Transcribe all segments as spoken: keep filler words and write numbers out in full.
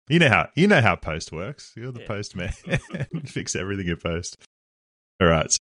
You know how you know how post works. You're the Yeah. post man. Fix everything in post. All right. So,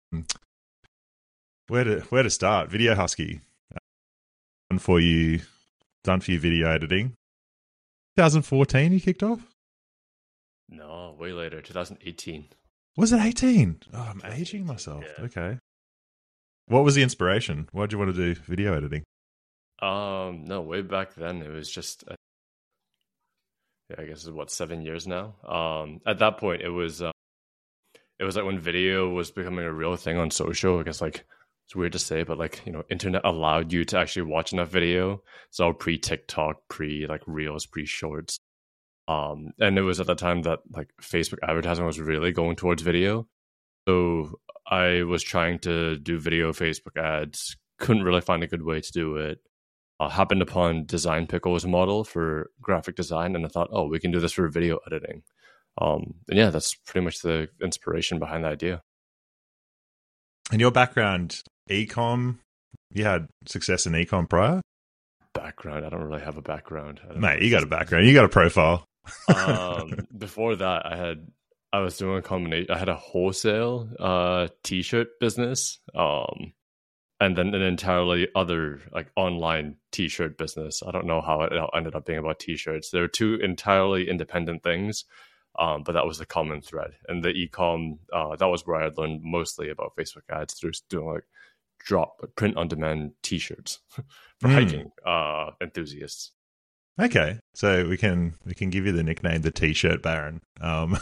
where to where to start? Video Husky. Done for you. Done for you. Video editing. twenty fourteen. You kicked off. No, way later, twenty eighteen. Was it eighteen? Oh, I'm aging myself. Yeah. Okay. What was the inspiration? Why did you want to do video editing? Um, no, way back then it was just, uh, yeah, I guess it's what seven years now. Um, at that point it was, uh, it was like when video was becoming a real thing on social. I guess like it's weird to say, but like you know, internet allowed you to actually watch enough video. It's all pre TikTok, pre like Reels, pre Shorts. Um, and it was at the time that like Facebook advertising was really going towards video. So I was trying to do video Facebook ads, couldn't really find a good way to do it. Uh, happened upon Design Pickle's model for graphic design, and I thought, oh, we can do this for video editing. Um, and yeah, that's pretty much the inspiration behind the idea. And your background, ecom, you had success in ecom prior? Background, I don't really have a background. I don't Mate, know. you got a background. You got a profile. um, before that, I had I was doing a combination. I had a wholesale uh, t-shirt business, um, and then an entirely other like online t-shirt business. I don't know how it ended up being about t-shirts. There were two entirely independent things, um, but that was the common thread. And the ecom, uh, that was where I learned mostly about Facebook ads through doing like drop print on demand t-shirts for Mm. hiking uh, enthusiasts. Okay, so we can we can give you the nickname the T-shirt Baron. Um,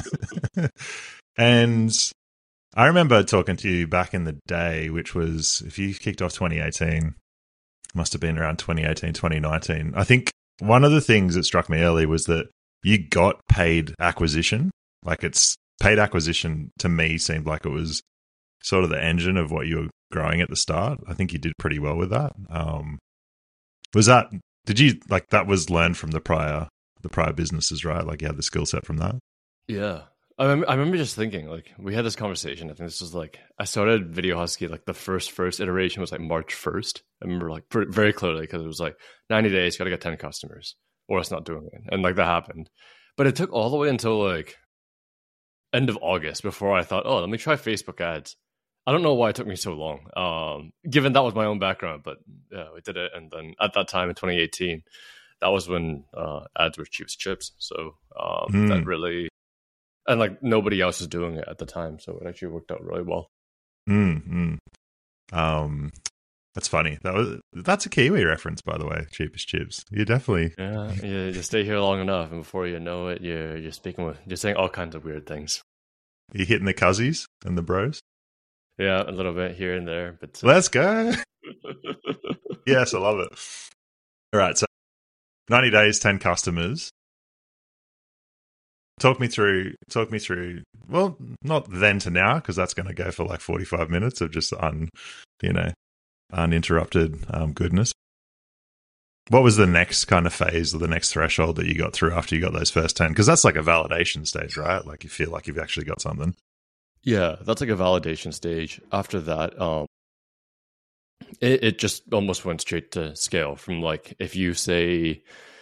and I remember talking to you back in the day, which was if you kicked off twenty eighteen, must have been around twenty eighteen, twenty nineteen. I think one of the things that struck me early was that you got paid acquisition. Like it's paid acquisition to me seemed like it was sort of the engine of what you were growing at the start. I think you did pretty well with that. Um, was that? Did you like that was learned from the prior the prior businesses, right? Like you had the skill set from that. Yeah. I remember, I remember just thinking, like, we had this conversation. I think this was like, I started Video Husky, like, the first, first iteration was like March first. I remember, like, pretty, very clearly because it was like ninety days, got to get ten customers or it's not doing it. And, like, that happened. But it took all the way until, like, end of August before I thought, oh, let me try Facebook ads. I don't know why it took me so long, um, given that was my own background, but yeah, we did it. And then at that time in twenty eighteen, that was when uh, ads were cheap as chips. So um, Mm. that really, and like nobody else was doing it at the time. So it actually worked out really well. Mm, mm. Um, that's funny. That was that's a Kiwi reference, by the way. Cheapest chips. You definitely. Yeah, you, you stay here long enough, and before you know it, you're you're speaking with, you're saying all kinds of weird things. You hitting the cuzzies and the bros. Yeah, a little bit here and there, but uh, Let's go. Yes, I love it. All right, so ninety days, ten customers. Talk me through. Talk me through. Well, not then to now because that's going to go for like forty-five minutes of just un, you know, uninterrupted um, goodness. What was the next kind of phase or the next threshold that you got through after you got those first ten? Because that's like a validation stage, right? Like you feel like you've actually got something. yeah, that's like a validation stage. After that, um, it, it just almost went straight to scale from like if you say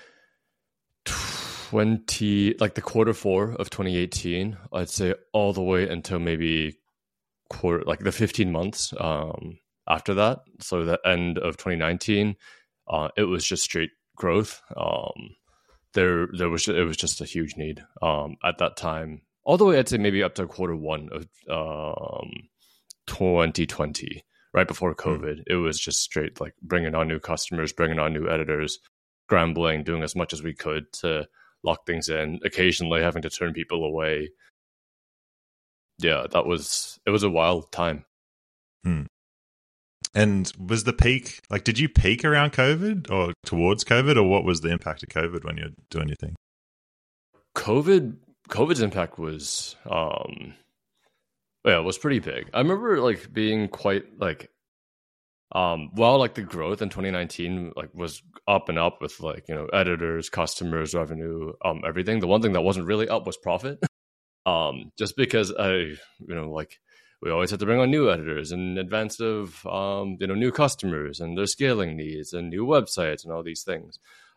twenty, like the quarter four of twenty eighteen, I'd say all the way until maybe quarter, like the fifteen months um, after that. So the end of twenty nineteen, uh, it was just straight growth. Um, there, there was it was just a huge need um, at that time. All the way, I'd say maybe up to quarter one of um, twenty twenty, right before COVID. Mm. It was just straight like bringing on new customers, bringing on new editors, scrambling, doing as much as we could to lock things in, occasionally having to turn people away. Yeah, that was, it was a wild time. Hmm. And was the peak, like, did you peak around COVID or towards COVID, or what was the impact of COVID when you're doing your thing? COVID, COVID's impact was, um, yeah, it was pretty big. I remember like being quite like, um, while like the growth in twenty nineteen like was up and up with like, you know, editors, customers, revenue, um, everything. The one thing that wasn't really up was profit. um, just because I, you know, like we always had to bring on new editors in advance of, um, you know, new customers and their scaling needs and new websites and all these things.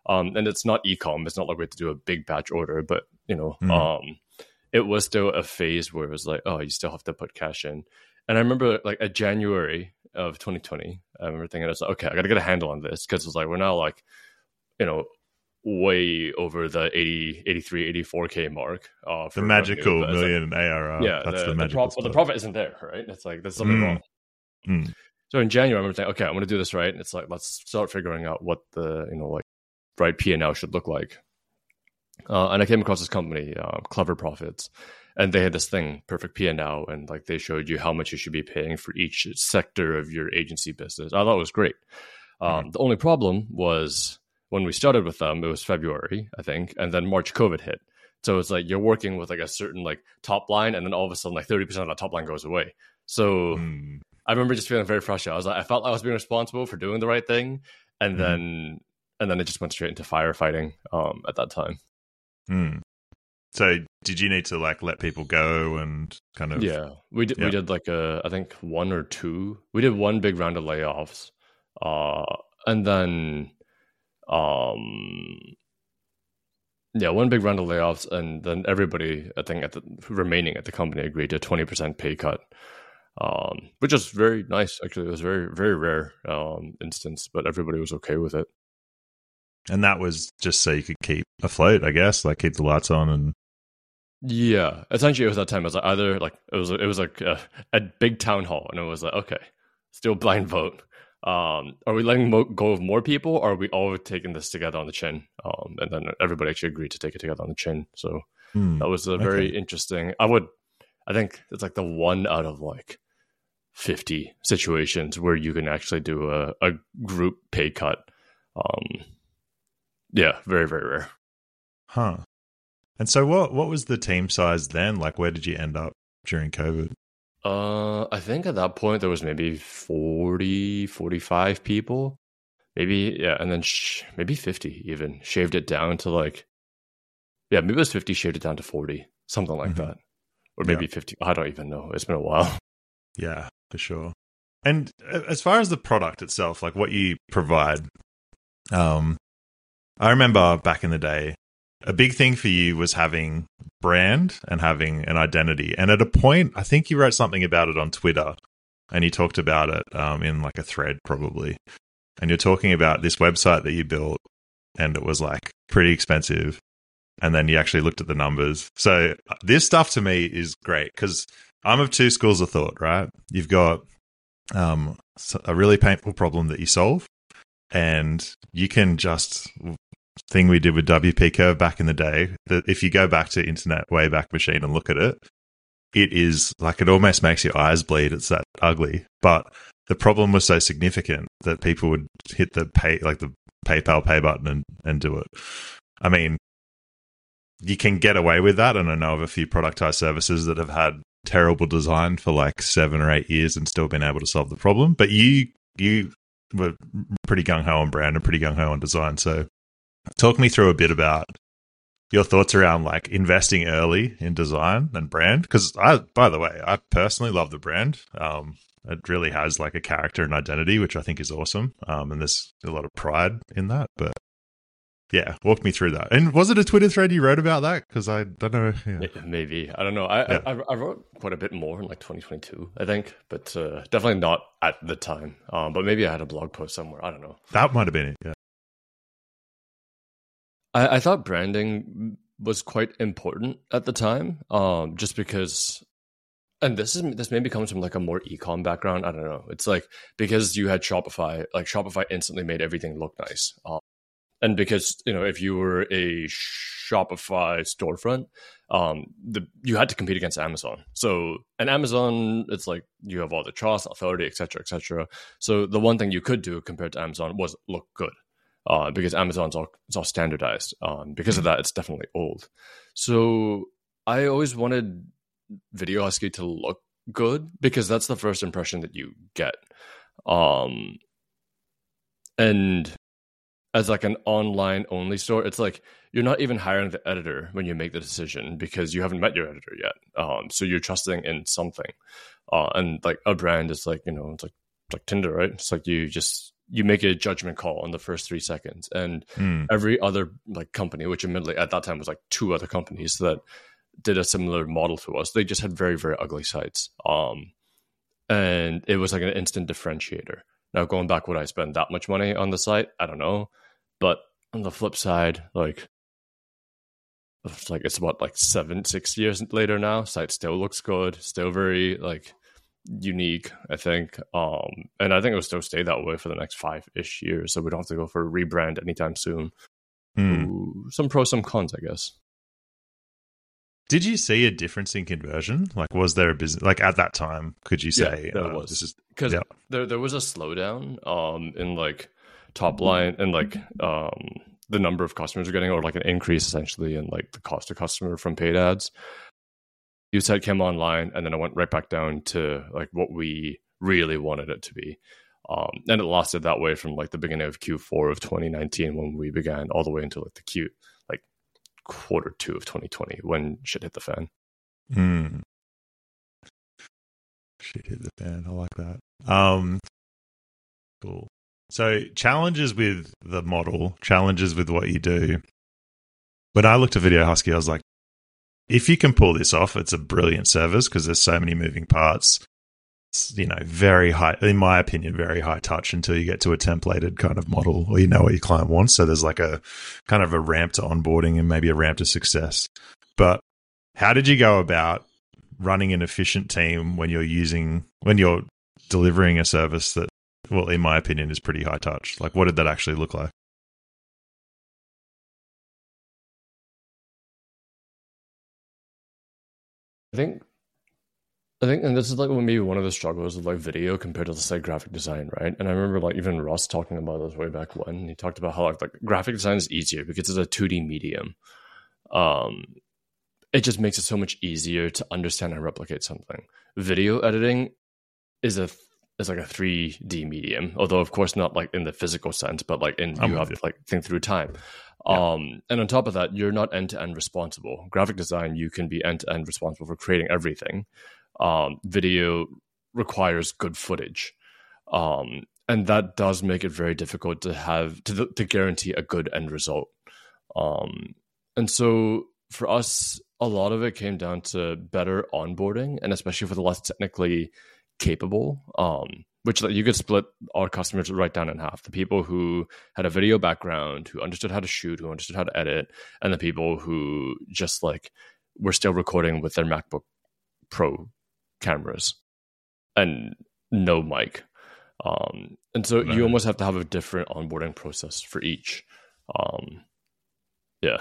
Um, and it's not e-com. It's not like we had to do a big batch order, but you know, Mm. um, it was still a phase where it was like, oh, you still have to put cash in. And I remember like at January of twenty twenty, I remember thinking, I was like, okay, I got to get a handle on this, because it's like we're now like, you know, way over the eighty, eighty-three, eighty-four K mark. Uh, for The magical revenue, million like, A R R. yeah, That's the, the the, magical prof- well, the profit isn't there, right? It's like there's something Mm. wrong. Mm. So in January, I remember thinking, okay, I'm going to do this right. And it's like, let's start figuring out what the, you know, like right P and L should look like. Uh, and I came across this company, uh, Clever Profits, and they had this thing, Perfect P and L, and like they showed you how much you should be paying for each sector of your agency business. I thought it was great. Um, Mm. The only problem was when we started with them, it was February, I think, and then March COVID hit. So it's like you're working with like a certain like top line, and then all of a sudden like thirty percent of that top line goes away. So Mm. I remember just feeling very frustrated. I was like, I felt like I was being responsible for doing the right thing, and Mhm. then and then it just went straight into firefighting um, at that time. Mm. So did you need to like let people go and kind of Yeah, we did. Yeah. We did like a, I think one or two. We did one big round of layoffs, uh, and then, um, yeah, one big round of layoffs, and then everybody, I think, at the remaining at the company agreed to a twenty percent pay cut, um, which is very nice. Actually, it was very very rare um, instance, but everybody was okay with it. And that was just so you could keep afloat, I guess, like keep the lights on and Yeah, essentially, it was that time. It was like either like it was it was like a, a big town hall, and it was like, okay, still blind vote. Um, are we letting mo- go of more people, or are we all taking this together on the chin? Um, and then everybody actually agreed to take it together on the chin. So Hmm. that was a very Okay. interesting. I would, I think it's like the one out of like fifty situations where you can actually do a, a group pay cut. Um, yeah, very very rare. Huh. And so what what was the team size then? Like where did you end up during COVID? Uh, I think at that point there was maybe forty, forty-five people, maybe, yeah, and then sh- maybe fifty even, shaved it down to like, yeah, maybe it was fifty, shaved it down to forty, something like Mhm. that. Or maybe fifty, I don't even know. It's been a while. Yeah, for sure. And a- as far as the product itself, like what you provide, um, I remember back in the day, a big thing for you was having brand and having an identity. And at a point, I think you wrote something about it on Twitter, and you talked about it um, in like a thread probably. And you're talking about this website that you built, and it was like pretty expensive. And then you actually looked at the numbers. So this stuff to me is great because I'm of two schools of thought, right? You've got um, a really painful problem that you solve, and you can just thing we did with W P Curve back in the day, that if you go back to Internet Wayback Machine and look at it, it is like it almost makes your eyes bleed. It's that ugly. But the problem was so significant that people would hit the pay, like the PayPal pay button and, and do it. I mean, you can get away with that. And I know of a few productized services that have had terrible design for like seven or eight years and still been able to solve the problem. But you, you were pretty gung-ho on brand and pretty gung-ho on design. So talk me through a bit about your thoughts around like investing early in design and brand. Because I, by the way, I personally love the brand. Um, it really has like a character and identity, which I think is awesome. Um, and there's a lot of pride in that. But yeah, walk me through that. And was it a Twitter thread you wrote about that? Because I don't know. Yeah. Maybe, I don't know. I, Yeah. I I wrote quite a bit more in like twenty twenty-two, I think, but uh, definitely not at the time. Um, but maybe I had a blog post somewhere. I don't know. That might have been it. Yeah. I, I thought branding was quite important at the time, um, just because, and this is this maybe comes from like a more e-com background. I don't know. It's like because you had Shopify, like Shopify instantly made everything look nice, um, and because you know if you were a Shopify storefront, um, the you had to compete against Amazon. So and Amazon, it's like you have all the trust, authority, et cetera, et cetera. So the one thing you could do compared to Amazon was look good. Uh, because Amazon's all it's all standardized. Um, because of that, it's definitely old. So I always wanted Video Husky to look good because that's the first impression that you get. Um, and as like an online only store, it's like you're not even hiring the editor when you make the decision because you haven't met your editor yet. Um, so you're trusting in something. Uh, and like a brand is like, you know, it's like it's like Tinder, right? It's like you just you make a judgment call on the first three seconds. And Mm. every other like company, which admittedly at that time was like two other companies that did a similar model to us, they just had very, very ugly sites. Um, and it was like an instant differentiator. Now, going back, would I spend that much money on the site? I don't know. But on the flip side, like, it's like it's what, like seven, six years later now, site still looks good, still very like unique, I think. Um, and I think it will still stay that way for the next five-ish years. So we don't have to go for a rebrand anytime soon. Mm. Ooh, some pros, some cons, I guess. Did you see a difference in conversion? Like, was there a business like at that time? Could you say Yeah, there uh, was. this is Because yeah. there there was a slowdown um in like top line and like um the number of customers we're getting, or like an increase essentially in like the cost to customer from paid ads. You said came online, and then it went right back down to like what we really wanted it to be. Um, and it lasted that way from like the beginning of Q four of twenty nineteen when we began, all the way into like the Q like quarter two of twenty twenty when shit hit the fan. Mm. Shit hit the fan. I like that. Um, cool. So challenges with the model, challenges with what you do. When I looked at Video Husky, I was like, if you can pull this off, it's a brilliant service because there's so many moving parts. It's, you know, very high, in my opinion, very high touch until you get to a templated kind of model or you know what your client wants. So there's like a kind of a ramp to onboarding and maybe a ramp to success. But how did you go about running an efficient team when you're using, when you're delivering a service that, well, in my opinion, is pretty high touch? Like, what did that actually look like? I think, I think, and this is like maybe one of the struggles with like video compared to the say graphic design, right? And I remember like even Ross talking about this way back when he talked about how like, like graphic design is easier because it's a two D medium. Um, it just makes it so much easier to understand and replicate something. Video editing is a is like a three D medium, although of course not like in the physical sense, but like in I'm you have with to like think through time. Yeah. Um, and on top of that, you're not end to end responsible. Graphic design, you can be end to end responsible for creating everything. Um, video requires good footage, um, and that does make it very difficult to have to to guarantee a good end result. Um, and so for us, a lot of it came down to better onboarding, and especially for the less technically capable, um, which like, you could split our customers right down in half. The people who had a video background, who understood how to shoot, who understood how to edit, and the people who just like were still recording with their MacBook Pro cameras and no mic. Um, and so No. you almost have to have a different onboarding process for each. Um, yeah.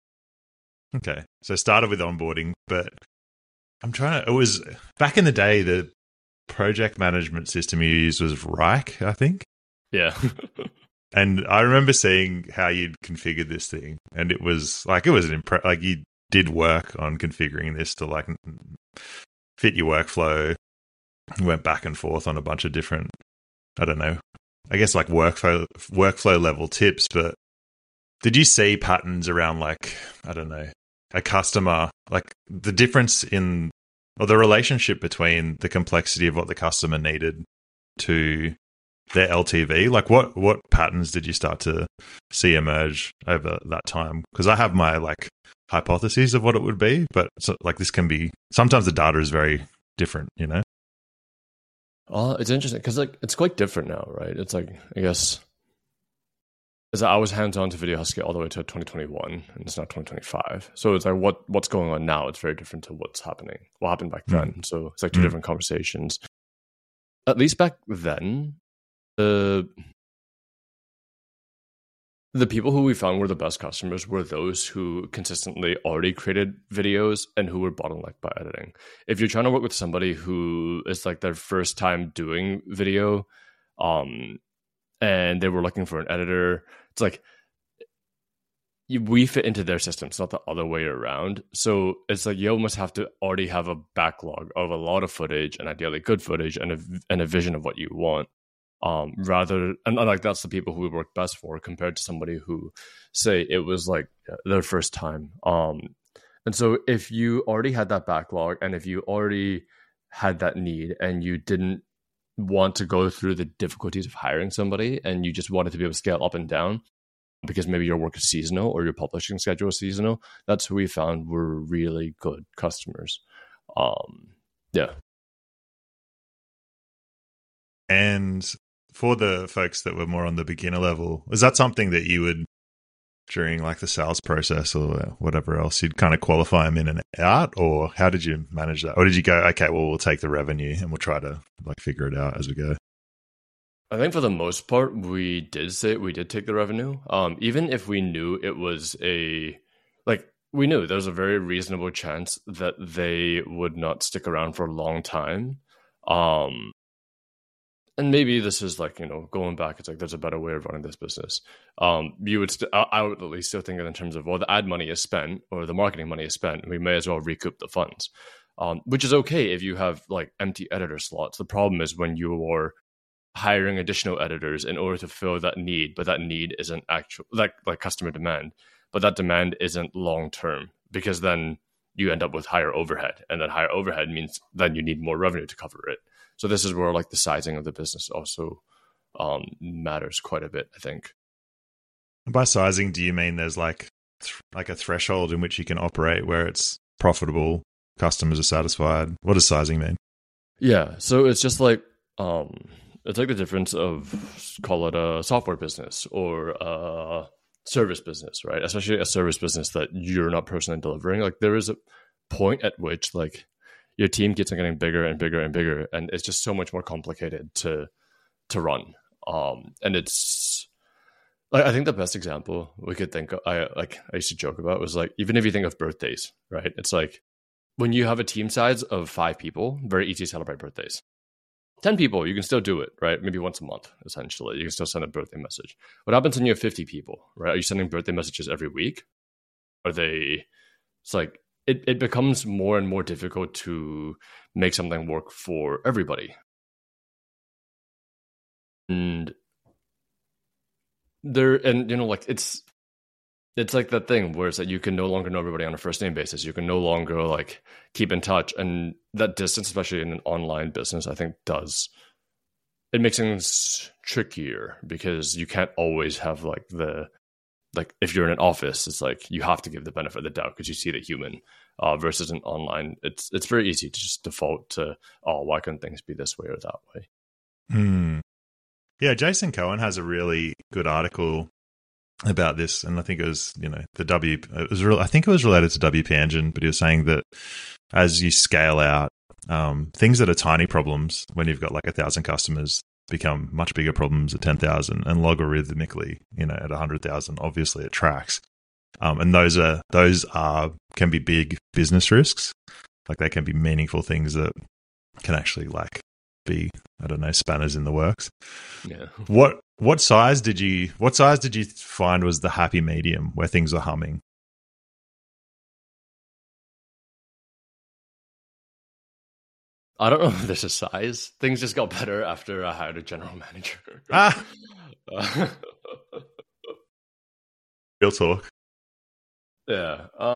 Okay. So started with onboarding, but I'm trying to, it was back in the day, the project management system you used was Rike, I think. Yeah. And I remember seeing how you'd configured this thing, and it was like, it was an impre- like you did work on configuring this to like fit your workflow, went back and forth on a bunch of different, I don't know, I guess like workflow, workflow level tips, but did you see patterns around like, I don't know, a customer, like the difference in, or the relationship between the complexity of what the customer needed to their L T V? Like what, what patterns did you start to see emerge over that time? Because I have my like hypotheses of what it would be, but so, like this can be, sometimes the data is very different, you know? Oh, it's interesting because like it's quite different now, right? It's like, I guess, as I was hands-on to Video Husky all the way to twenty twenty-one, and it's now twenty twenty-five. So it's like what what's going on now? It's very different to what's happening, what happened back then. Mm. So it's like two mm. different conversations. At least back then, the the people who we found were the best customers were those who consistently already created videos and who were bottlenecked by editing. If you're trying to work with somebody who is like their first time doing video, um, and they were looking for an editor, it's like we fit into their system. It's not the other way around. So it's like you almost have to already have a backlog of a lot of footage and ideally good footage and a, and a vision of what you want. Um, rather, and like that's the people who we work best for compared to somebody who say it was like their first time. Um, and so if you already had that backlog and if you already had that need and you didn't want to go through the difficulties of hiring somebody, and you just wanted to be able to scale up and down because maybe your work is seasonal or your publishing schedule is seasonal, that's who we found were really good customers. Um, yeah. And for the folks that were more on the beginner level, is that something that you would, during like the sales process or whatever else, you'd kind of qualify them in and out? Or how did you manage that? Or did you go, okay, well, we'll take the revenue and we'll try to like figure it out as we go? I think for the most part, we did say we did take the revenue. Um, even if we knew it was a, like, we knew there was a very reasonable chance that they would not stick around for a long time. Um, and maybe this is like, you know, going back, it's like, there's a better way of running this business. Um, you would, st- I, I would at least still think in terms of, well, the ad money is spent or the marketing money is spent. We may as well recoup the funds, um, which is okay if you have like empty editor slots. The problem is when you are hiring additional editors in order to fill that need, but that need isn't actual, like, like customer demand, but that demand isn't long-term, because then you end up with higher overhead, and then higher overhead means then you need more revenue to cover it. So this is where like the sizing of the business also um, matters quite a bit, I think. By sizing, do you mean there's like th- like a threshold in which you can operate where it's profitable, customers are satisfied? What does sizing mean? Yeah, so it's just like um, it's like the difference of, call it a software business or a service business, right? Especially a service business that you're not personally delivering. Like there is a point at which like your team keeps on getting bigger and bigger and bigger, and it's just so much more complicated to to run. Um, and it's like, I think the best example we could think of, I like I used to joke about was like, even if you think of birthdays, right? It's like when you have a team size of five people, very easy to celebrate birthdays. ten people, you can still do it, right? Maybe once a month, essentially. You can still send a birthday message. What happens when you have fifty people, right? Are you sending birthday messages every week? Are they, it's like, it, it becomes more and more difficult to make something work for everybody. And there, and you know, like it's, it's like that thing where it's like you can no longer know everybody on a first name basis. You can no longer like keep in touch, and that distance, especially in an online business, I think does, it makes things trickier because you can't always have like the, like if you're in an office, it's like you have to give the benefit of the doubt because you see the human, uh, versus an online. It's it's very easy to just default to, oh, why couldn't things be this way or that way? Mm. Yeah, Jason Cohen has a really good article about this, and I think it was, you know, the W. It was real. I think it was related to W P Engine, but he was saying that as you scale out, um, things that are tiny problems when you've got like a thousand customers become much bigger problems at ten thousand, and logarithmically, you know, at a hundred thousand, obviously it tracks. Um, and those are those are can be big business risks. Like they can be meaningful things that can actually like be, I don't know, spanners in the works. Yeah. What what size did you what size did you find was the happy medium where things are humming? I don't know if there's a size. Things just got better after I hired a general manager. Ah, Uh, real talk. yeah. Um,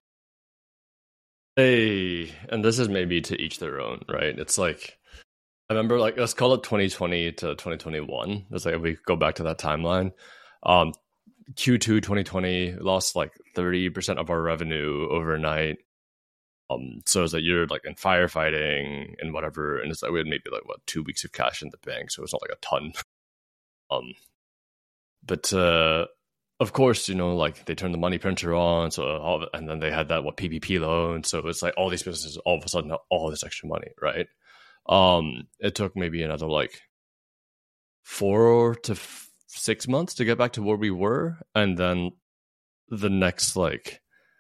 hey, and this is maybe to each their own, right? It's like, I remember, like, let's call it twenty twenty to twenty twenty-one. It's like, if we go back to that timeline, um, Q two twenty twenty lost like thirty percent of our revenue overnight. Um, so it's like you're like in firefighting and whatever, and it's like we had maybe like what two weeks of cash in the bank, so it's not like a ton. Um, but uh, of course, you know, like they turned the money printer on, so all, and then they had that what P P P loan, so it's like all these businesses all of a sudden have all this extra money, right? Um, it took maybe another like four to f- six months to get back to where we were, and then the next like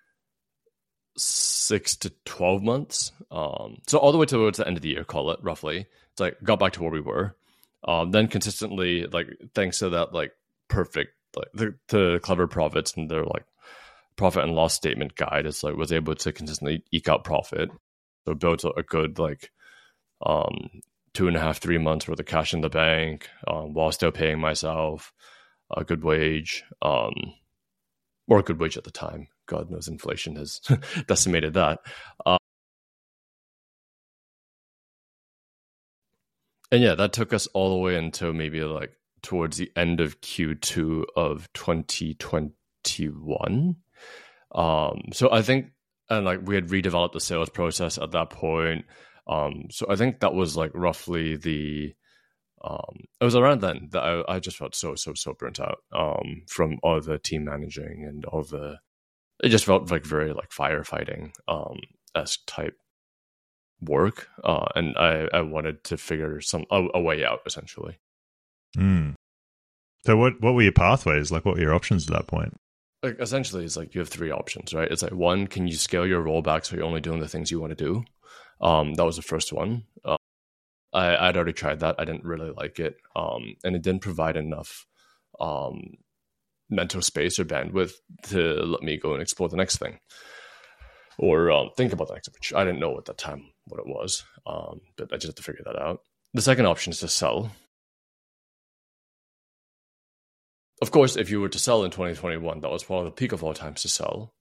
six to twelve months. Um, so all the way towards the end of the year, call it roughly. It's like got back to where we were. Um, then consistently, like thanks to that, like perfect, like the, the Clever Profits and their like profit and loss statement guide, it's like was able to consistently eke out profit. So built a good like um two and a half, three months worth of cash in the bank, um, while still paying myself a good wage, um, or a good wage at the time. God knows inflation has decimated that. Uh, And yeah, that took us all the way until maybe like towards the end of Q two of twenty twenty-one. Um, so I think, and like we had redeveloped the sales process at that point. Um, so I think that was like roughly the, um, it was around then that I, I just felt so, so, so burnt out, um, from all the team managing and all the, it just felt like very like firefighting, um, esque type work. Uh, and I, I wanted to figure some, a, a way out essentially. Mm. So what, what were your pathways? Like what were your options at that point? Like essentially it's like you have three options, right? It's like one, can you scale your role back so you're only doing the things you want to do? Um, that was the first one. Uh, I, I'd already tried that. I didn't really like it. Um, and it didn't provide enough um, mental space or bandwidth to let me go and explore the next thing. Or um, think about the next, which I didn't know at that time what it was. Um, but I just had to figure that out. The second option is to sell. Of course, if you were to sell in twenty twenty-one, that was probably the peak of all times to sell.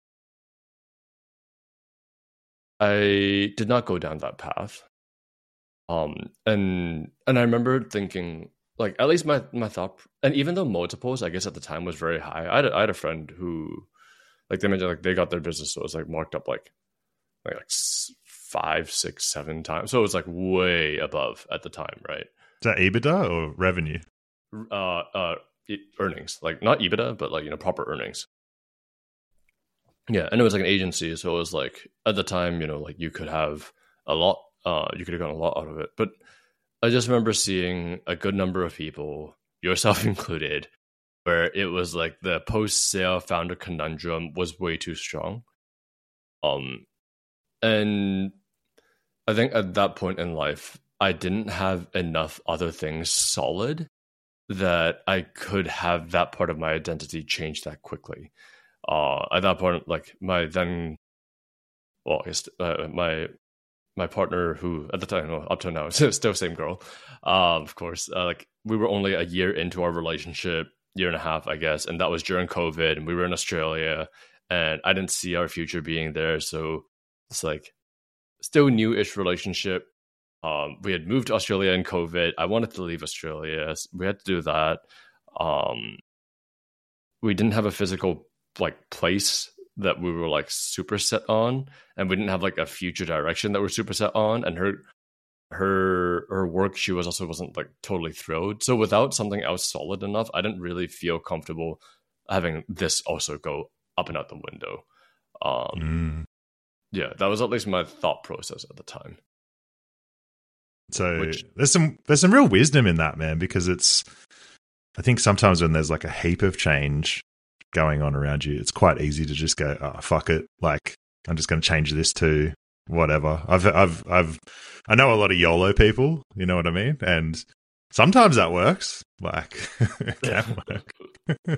I did not go down that path. Um, and and I remember thinking, like, at least my, my thought, and even though multiples, I guess at the time was very high, I had a, I had a friend who, like, they mentioned, like, they got their business, so it was, like, marked up, like, like, like five, six, seven times. So it was, like, way above at the time, right? Is that EBITDA or revenue? Uh, uh, earnings, like, not EBITDA, but, like, you know, proper earnings. Yeah, and it was like an agency, so it was like at the time, you know, like you could have a lot, uh, you could have gotten a lot out of it. But I just remember seeing a good number of people, yourself included, where it was like the post-sale founder conundrum was way too strong. Um, and I think at that point in life, I didn't have enough other things solid that I could have that part of my identity change that quickly. Uh, at that point, like my then, well, I guess uh, my my partner, who at the time, well, up to now, still the same girl, um, of course. Uh, like we were only a year into our relationship, year and a half, I guess, and that was during COVID, and we were in Australia, and I didn't see our future being there. So it's like still new-ish relationship. Um, we had moved to Australia in COVID. I wanted to leave Australia. We had to do that. Um, we didn't have a physical like place that we were like super set on, and we didn't have like a future direction that we're super set on. And her her her work, she was also wasn't like totally thrilled. So without something else solid enough, I didn't really feel comfortable having this also go up and out the window. Um mm. Yeah, that was at least my thought process at the time. So Which, there's some there's some real wisdom in that, man, because it's, I think sometimes when there's like a heap of change going on around you, it's quite easy to just go, oh, fuck it. Like, I'm just going to change this to whatever. I've, I've, I've, I know a lot of YOLO people, you know what I mean? And sometimes that works. Like, it can work.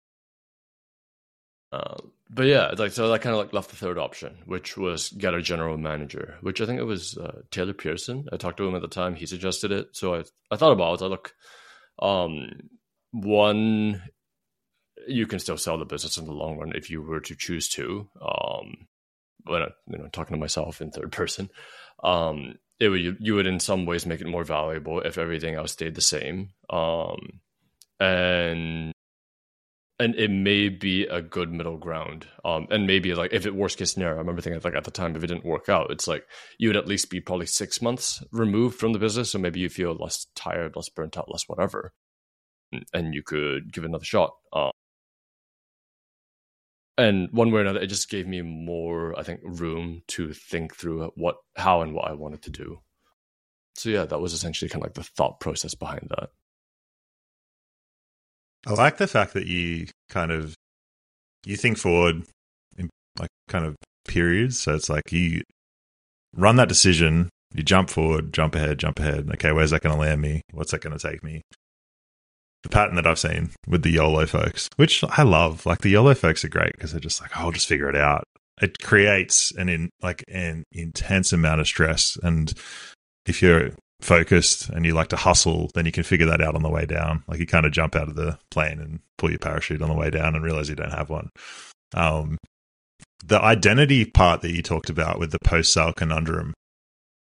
uh, but yeah, it's like, so that kind of like left the third option, which was get a general manager, which I think it was uh, Taylor Pearson. I talked to him at the time. He suggested it. So I, I thought about it. I look, um, one, you can still sell the business in the long run if you were to choose to. Um, when I, you know, talking to myself in third person, um, it would you, you would in some ways make it more valuable if everything else stayed the same. Um, and and it may be a good middle ground. Um, and maybe like if it worst case scenario, I remember thinking like at the time if it didn't work out, it's like you would at least be probably six months removed from the business, so maybe you feel less tired, less burnt out, less whatever, and you could give it another shot. Um, And one way or another, it just gave me more, I think, room to think through what, how and what I wanted to do. So yeah, that was essentially kind of like the thought process behind that. I like the fact that you kind of, you think forward in like kind of periods. So it's like you run that decision, you jump forward, jump ahead, jump ahead. Okay, where's that going to land me? What's that going to take me? The pattern that I've seen with the YOLO folks, which I love, like the YOLO folks are great because they're just like, oh, I'll just figure it out. It creates an in like an intense amount of stress. And if you're focused and you like to hustle, then you can figure that out on the way down. Like you kind of jump out of the plane and pull your parachute on the way down and realize you don't have one. Um, the identity part that you talked about with the post-sale conundrum,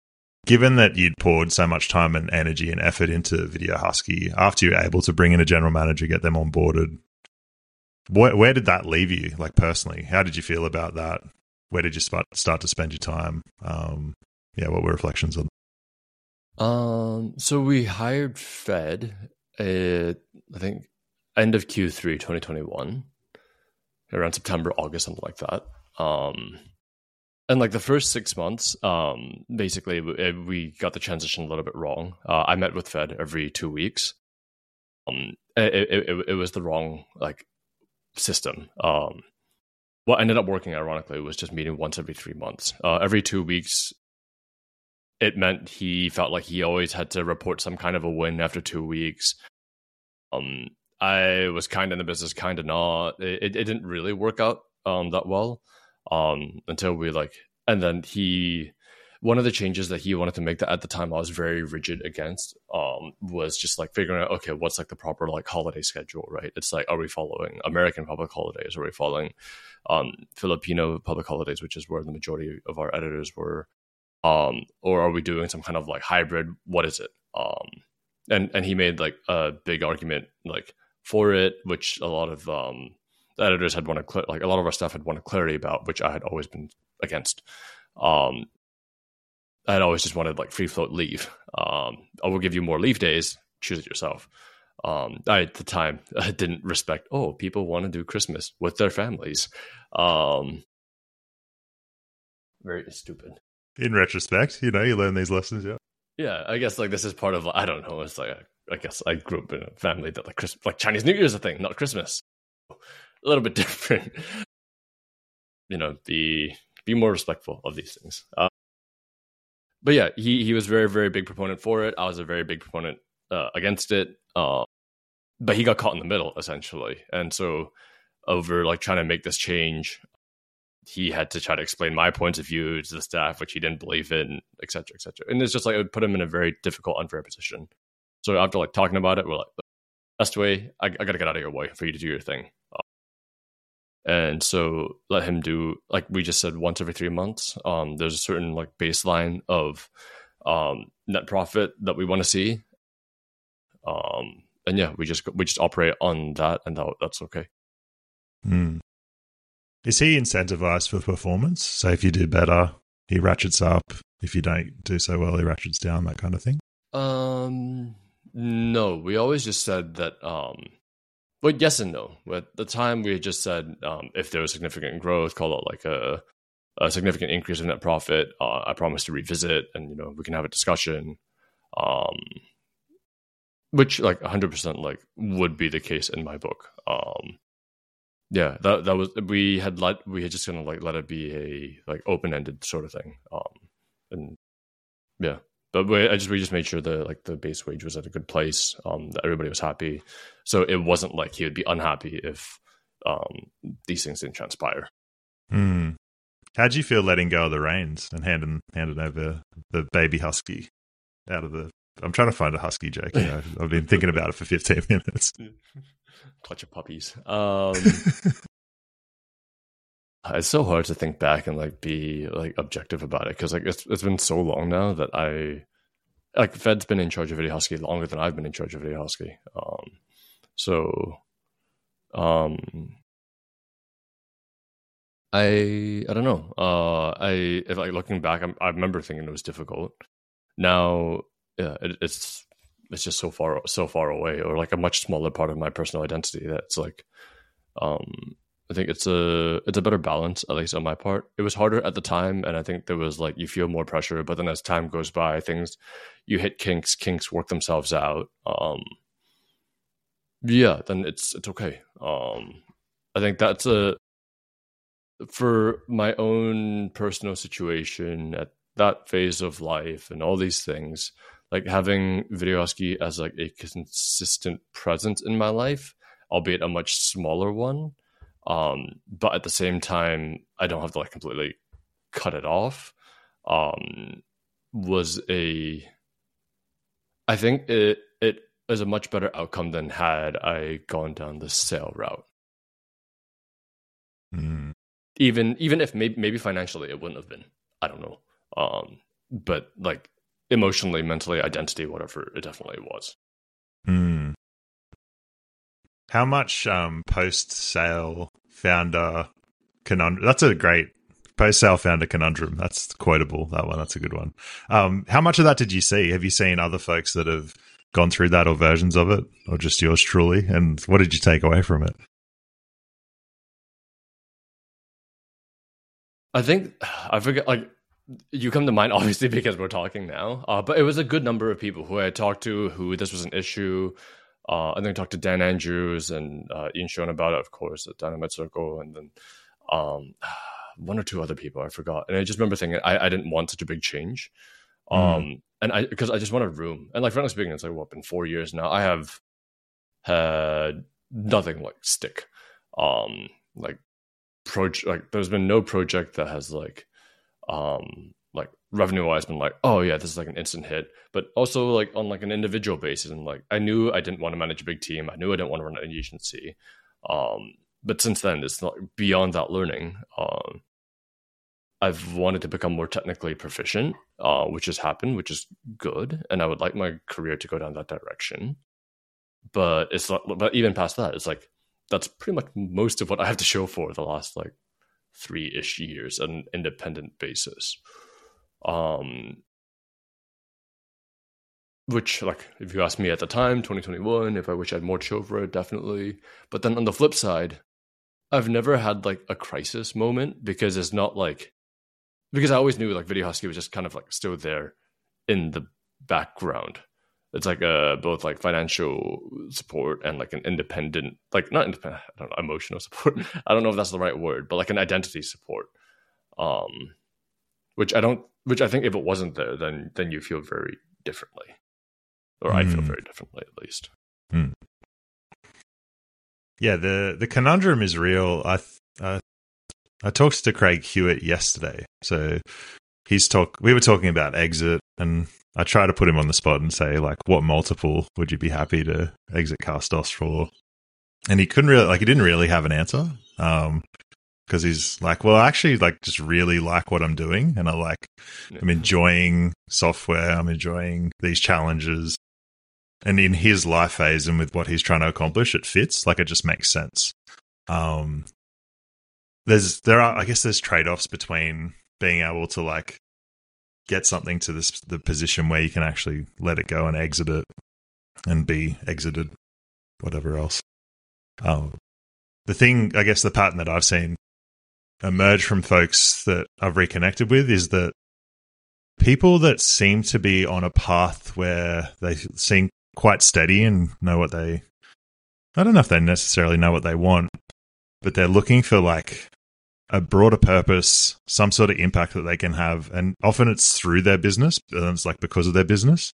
given that you'd poured so much time and energy and effort into Video Husky, after you were able to bring in a general manager, get them onboarded, where, where did that leave you, like personally? How did you feel about that? Where did you start, start to spend your time? Um, yeah, what were reflections on that? Um, so we hired Fed, at, I think, end of Q three twenty twenty-one, around September, August, something like that. Um, and like the first six months, um, basically we, we got the transition a little bit wrong. Uh, I met with Fed every two weeks. Um, it, it, it, it was the wrong like system. Um, what ended up working, ironically, was just meeting once every three months. Uh, every two weeks, it meant he felt like he always had to report some kind of a win after two weeks. Um, I was kind of in the business, kind of not. It, it didn't really work out um, that well um, until we like, and then he, one of the changes that he wanted to make that at the time I was very rigid against um, was just like figuring out, okay, what's like the proper like holiday schedule, right? It's like, are we following American public holidays? Are we following um, Filipino public holidays, which is where the majority of our editors were? Um, or are we doing some kind of like hybrid? What is it? Um, and, and he made like a big argument like for it, which a lot of um, editors had wanted, cl- like a lot of our staff had wanted clarity about, which I had always been against. Um, I had always just wanted like free float leave. Um, I will give you more leave days. Choose it yourself. Um, I, at the time, I didn't respect, oh, people want to do Christmas with their families. Um, very stupid. In retrospect, you know, you learn these lessons, yeah. Yeah, I guess like this is part of, I don't know, it's like, I guess I grew up in a family that like Christmas, like Chinese New Year is a thing, not Christmas. A little bit different. You know, be be more respectful of these things. Uh, but yeah, he, he was very, very big proponent for it. I was a very big proponent uh, against it. Uh, but he got caught in the middle, essentially. And so over like trying to make this change, he had to try to explain my points of view to the staff, which he didn't believe in, et cetera, et cetera. And it's just like, it would put him in a very difficult, unfair position. So after like talking about it, we're like, the best way, I, I got to get out of your way for you to do your thing. Uh, and so let him do, like we just said, once every three months. Um, there's a certain like baseline of um, net profit that we want to see. Um, and yeah, we just, we just operate on that, and that, that's okay. Hmm. Is he incentivized for performance? So if you do better, he ratchets up. If you don't do so well, he ratchets down, that kind of thing? Um, no, we always just said that, um, well, yes and no. At the time, we had just said um, if there was significant growth, call it like a, a significant increase in net profit, uh, I promise to revisit, and, you know, we can have a discussion, um, which like one hundred percent like would be the case in my book. Um, Yeah, that that was we had let we had just gonna like let it be a like open ended sort of thing, um, and yeah, but we I just we just made sure the like the base wage was at a good place, um, that everybody was happy, so it wasn't like he would be unhappy if um these things didn't transpire. Hmm. How'd you feel letting go of the reins and handing handing over the baby husky out of the? I'm trying to find a husky joke. You know, I've been thinking about it for fifteen minutes. Clutch of puppies. Um, it's so hard to think back and like be like objective about it, because like it's it's been so long now that I like Fed's been in charge of Video Husky longer than I've been in charge of Video Husky. Um, so, um, I I don't know. Uh, I if like looking back, I'm, I remember thinking it was difficult. Now, yeah, it, it's. It's just so far, so far away, or like a much smaller part of my personal identity. That's like, um, I think it's a, it's a better balance, at least on my part. It was harder at the time, and I think there was like you feel more pressure, but then as time goes by, things you hit kinks, kinks work themselves out. Um, yeah, then it's it's okay. Um, I think that's a for my own personal situation at that phase of life and all these things. Like having Video Husky as like a consistent presence in my life, albeit a much smaller one. Um, but at the same time, I don't have to like completely cut it off. Um, was a, I think it it is a much better outcome than had I gone down the sale route. Mm. Even even if maybe maybe financially it wouldn't have been. I don't know. Um, but like emotionally, mentally, identity, whatever, it definitely was. Mm. How much um, post-sale founder conundrum? That's a great post-sale founder conundrum. That's quotable, that one. That's a good one. Um, how much of that did you see? Have you seen other folks that have gone through that or versions of it, or just yours truly? And what did you take away from it? I think, I forget, like, you come to mind, obviously, because we're talking now. Uh, but it was a good number of people who I talked to who this was an issue. Uh, and then I talked to Dan Andrews and uh, Ian Schoen about it, of course, at Dynamite Circle. And then um, one or two other people, I forgot. And I just remember thinking, I, I didn't want such a big change. Um, mm. And I, because I just wanted room. And like, frankly speaking, it's like, what, been four years now? I have had nothing like stick. Um, like, project, like, there's been no project that has like, um like revenue wise been like, oh yeah, this is like an instant hit, but also like on like an individual basis. And like I knew I didn't want to manage a big team, I knew I didn't want to run an agency, um but since then it's not beyond that learning. um I've wanted to become more technically proficient, uh which has happened, which is good, and I would like my career to go down that direction. But it's not, but even past that, it's like that's pretty much most of what I have to show for the last like three-ish years on an independent basis. Um, which, like, if you ask me at the time, twenty twenty-one, if I wish I had more to show for it, definitely. But then on the flip side, I've never had, like, a crisis moment, because it's not, like... Because I always knew, like, Video Husky was just kind of, like, still there in the background. It's like uh, both like financial support and like an independent, like not independent, I don't know, emotional support. I don't know if that's the right word, but like an identity support. Um, which I don't, which I think if it wasn't there, then then you feel very differently, or mm. I feel very differently at least. Mm. Yeah, the the conundrum is real. I uh, I talked to Craig Hewitt yesterday, so he's talk. We were talking about exit, and I try to put him on the spot and say, like, what multiple would you be happy to exit Castos for? And he couldn't really, like, he didn't really have an answer. Um, because he's like, well, I actually, like, just really like what I'm doing. And I like, yeah. I'm enjoying software. I'm enjoying these challenges. And in his life phase and with what he's trying to accomplish, it fits. Like, it just makes sense. Um, there's, there are, I guess there's trade-offs between being able to, like, get something to this the position where you can actually let it go and exit it and be exited, whatever else. Um, the thing, I guess the pattern that I've seen emerge from folks that I've reconnected with is that people that seem to be on a path where they seem quite steady and know what they, I don't know if they necessarily know what they want, but they're looking for like a broader purpose, some sort of impact that they can have. And often it's through their business, and it's like because of their business.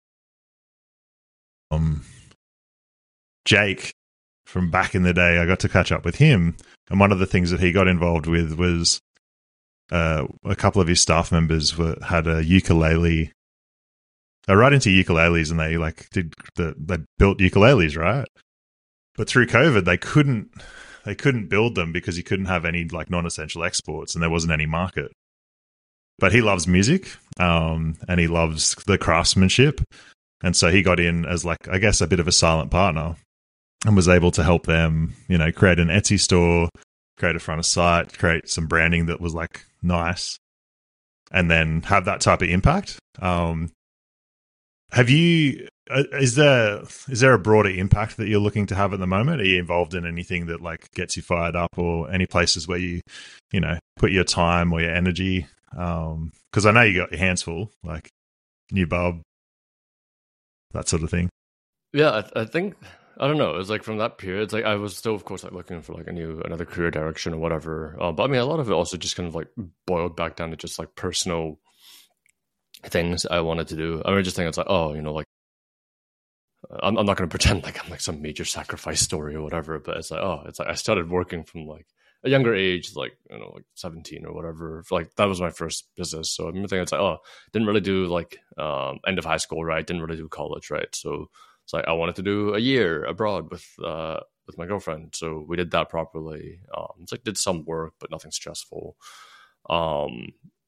Um, Jake, from back in the day, I got to catch up with him. And one of the things that he got involved with was uh, a couple of his staff members were, had a ukulele. They were right into ukuleles, and they like did the, they built ukuleles, right? But through COVID, they couldn't they couldn't build them because you couldn't have any like non-essential exports, and there wasn't any market. But he loves music, um, and he loves the craftsmanship, and so he got in as like, I guess, a bit of a silent partner, and was able to help them, you know, create an Etsy store, create a front of site, create some branding that was like nice, and then have that type of impact. Um, have you? Uh, is there is there a broader impact that you're looking to have at the moment? Are you involved in anything that like gets you fired up, or any places where you, you know, put your time or your energy? Um, because I know you got your hands full, like New Bub, that sort of thing. Yeah, I, I think I don't know. It was like from that period, it's like I was still, of course, like looking for like a new another career direction or whatever. Uh, but I mean, a lot of it also just kind of like boiled back down to just like personal things I wanted to do. I mean, just think it's like, oh, you know, like. I'm, I'm not going to pretend like I'm like some major sacrifice story or whatever, but it's like, oh, it's like I started working from like a younger age, like, you know, like seventeen or whatever. Like that was my first business. So I remember thinking it's like, oh, didn't really do like um, end of high school, right? Didn't really do college, right? So it's like I wanted to do a year abroad with uh, with my girlfriend. So we did that properly. Um, it's like did some work, but nothing stressful. Um,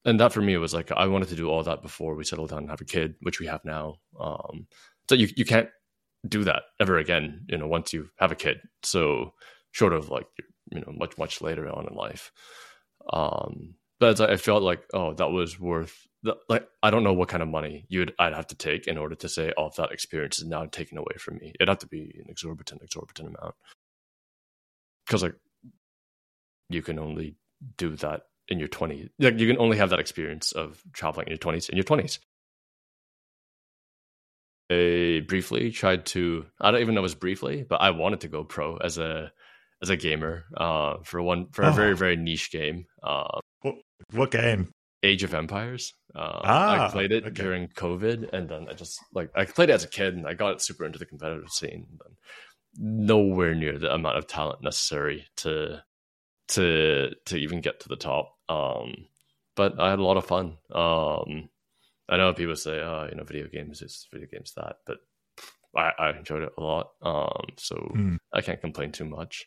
and that for me was like, I wanted to do all that before we settle down and have a kid, which we have now. Um, so you you can't do that ever again, you know, once you have a kid. So short of like, you know, much, much later on in life. Um, but I felt like, oh, that was worth, the, like, I don't know what kind of money you'd, I'd have to take in order to say, oh, that experience is now taken away from me. It'd have to be an exorbitant, exorbitant amount. Because like, you can only do that in your twenties. Like, you can only have that experience of traveling in your twenties in your twenties. I briefly tried to, I don't even know if it was briefly, but I wanted to go pro as a as a gamer uh, for one for oh. a very, very niche game. Uh, what, what game? Age of Empires. Uh, ah, I played it okay. during COVID, and then I just like I played it as a kid, and I got super into the competitive scene. But nowhere near the amount of talent necessary to to to even get to the top. Um, but I had a lot of fun. Um, I know people say, "Oh, you know, video games is video games that," but I, I enjoyed it a lot. Um, so mm. I can't complain too much.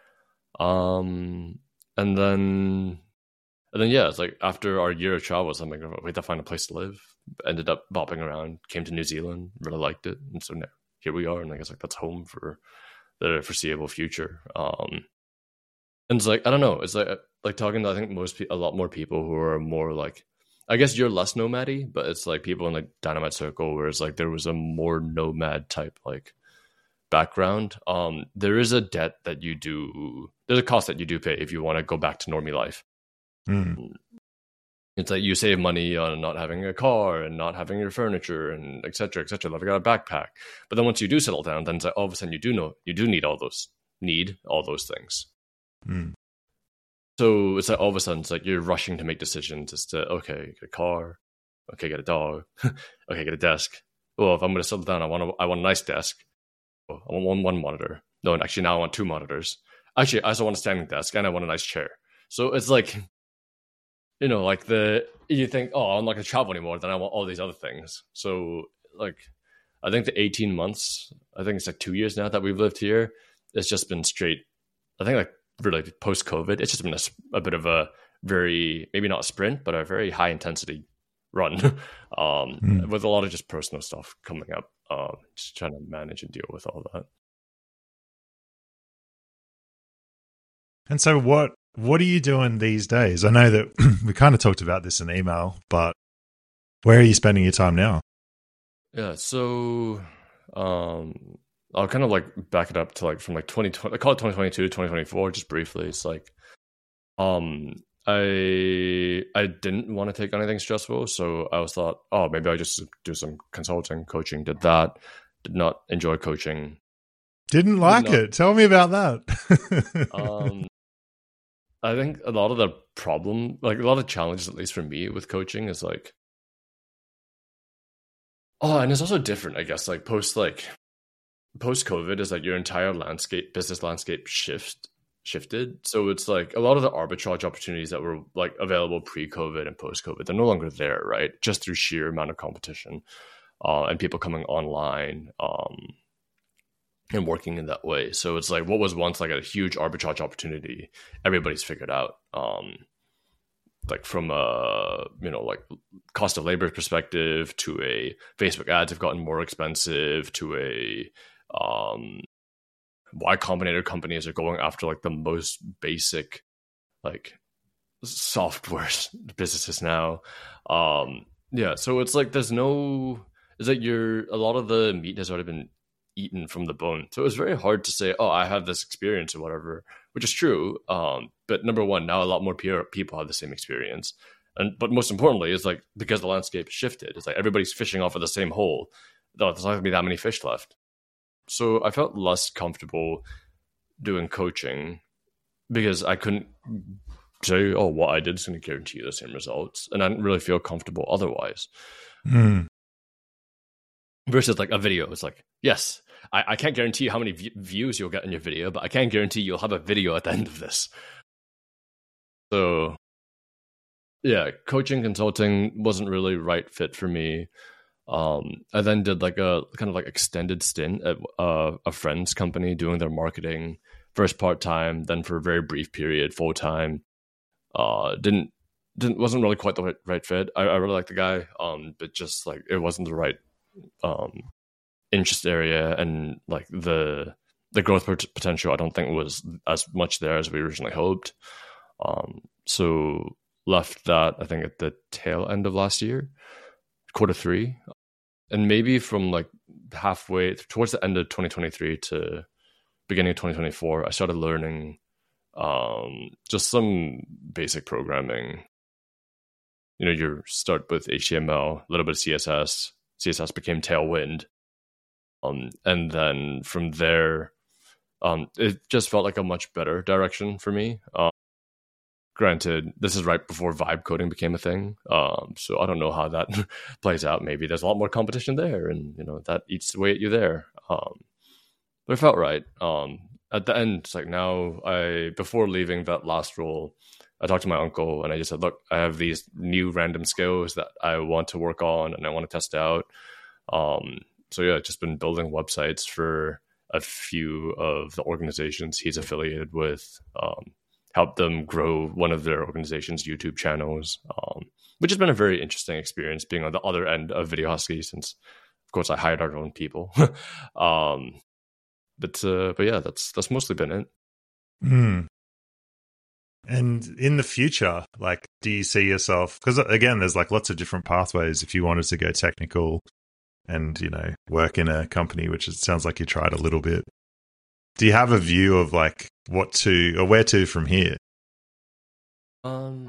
Um, and then, and then yeah, it's like after our year of travels, I'm like, we had to find a place to live. Ended up bopping around, came to New Zealand, really liked it, and so now here we are. And I guess like that's home for the foreseeable future. Um, and it's like I don't know, it's like like talking to I think most pe- a lot more people who are more like. I guess you're less nomad-y, but it's like people in like Dynamite Circle, where it's like there was a more nomad type like background. Um, there is a debt that you do, there's a cost that you do pay if you want to go back to normie life. Mm. It's like you save money on not having a car and not having your furniture and et cetera, et cetera. Like I got a backpack, but then once you do settle down, then it's like all of a sudden you do know you do need all those need all those things. Mm. So it's like all of a sudden it's like you're rushing to make decisions as to okay, get a car, okay, get a dog, okay, get a desk. Well, if I'm going to settle down, I want a, I want a nice desk. Oh, I want one one monitor. No, actually now I want two monitors. Actually, I also want a standing desk and I want a nice chair. So it's like, you know, like the you think, oh, I'm not going to travel anymore. Then I want all these other things. So like, I think the eighteen months, I think it's like two years now that we've lived here. It's just been straight. I think like. Really post COVID, it's just been a, a bit of a very maybe not a sprint, but a very high intensity run, um, mm. with a lot of just personal stuff coming up. Um, just trying to manage and deal with all that. And so, what what are you doing these days? I know that we kind of talked about this in email, but where are you spending your time now? Yeah, so. Um, I'll kind of like back it up to like from like twenty twenty, I call it twenty twenty-two, twenty twenty-four, just briefly. It's like, um, I I didn't want to take anything stressful, so I was thought, oh, maybe I just do some consulting, coaching. Did that? Did not enjoy coaching. Didn't like Did not, it. Tell me about that. um, I think a lot of the problem, like a lot of challenges, at least for me with coaching, is like, oh, and it's also different, I guess. Like post like. Post COVID is like your entire landscape, business landscape shift shifted. So it's like a lot of the arbitrage opportunities that were like available pre-COVID and post-COVID, they're no longer there, right? Just through sheer amount of competition uh, and people coming online um, and working in that way. So it's like what was once like a huge arbitrage opportunity, everybody's figured out. Um, like from a, you know, like cost of labor perspective to a Facebook ads have gotten more expensive to a um Y Combinator companies are going after like the most basic like software businesses now. Um yeah, so it's like there's no it's like you're a lot of the meat has already been eaten from the bone. So it was very hard to say, oh, I have this experience or whatever, which is true. Um but number one, now a lot more people have the same experience. And but most importantly is like because the landscape shifted, it's like everybody's fishing off of the same hole. There's not gonna be that many fish left. So I felt less comfortable doing coaching because I couldn't say, oh, what I did is going to guarantee you the same results. And I didn't really feel comfortable otherwise. Mm. Versus like a video. It's like, yes, I, I can't guarantee you how many v- views you'll get in your video, but I can guarantee you'll have a video at the end of this. So yeah, coaching, consulting wasn't really right fit for me. Um, I then did like a kind of like extended stint at uh, a friend's company doing their marketing, first part time, then for a very brief period full time. Uh, didn't didn't wasn't really quite the right, right fit. I, I really like the guy, um, but just like it wasn't the right um interest area, and like the the growth potential I don't think was as much there as we originally hoped. Um, so left that I think at the tail end of last year, quarter three, and maybe from like halfway towards the end of twenty twenty-three to beginning of twenty twenty-four, I started learning um, just some basic programming. You know, you start with H T M L, a little bit of C S S. C S S became Tailwind. Um, and then from there, um, it just felt like a much better direction for me. Um, granted, this is right before vibe coding became a thing. Um, so I don't know how that plays out. Maybe there's a lot more competition there, and you know that eats away at you there. Um, but it felt right. Um, at the end, it's like now, I before leaving that last role, I talked to my uncle and I just said, look, I have these new random skills that I want to work on and I want to test out. Um, so yeah, just been building websites for a few of the organizations he's affiliated with, um, help them grow one of their organization's YouTube channels, um, which has been a very interesting experience being on the other end of VideoHusky, since of course I hired our own people. um, but, uh, but yeah, that's, that's mostly been it. Mm. And in the future, like, do you see yourself, because again, there's like lots of different pathways if you wanted to go technical and, you know, work in a company, which it sounds like you tried a little bit. Do you have a view of like what to or where to from here? Um,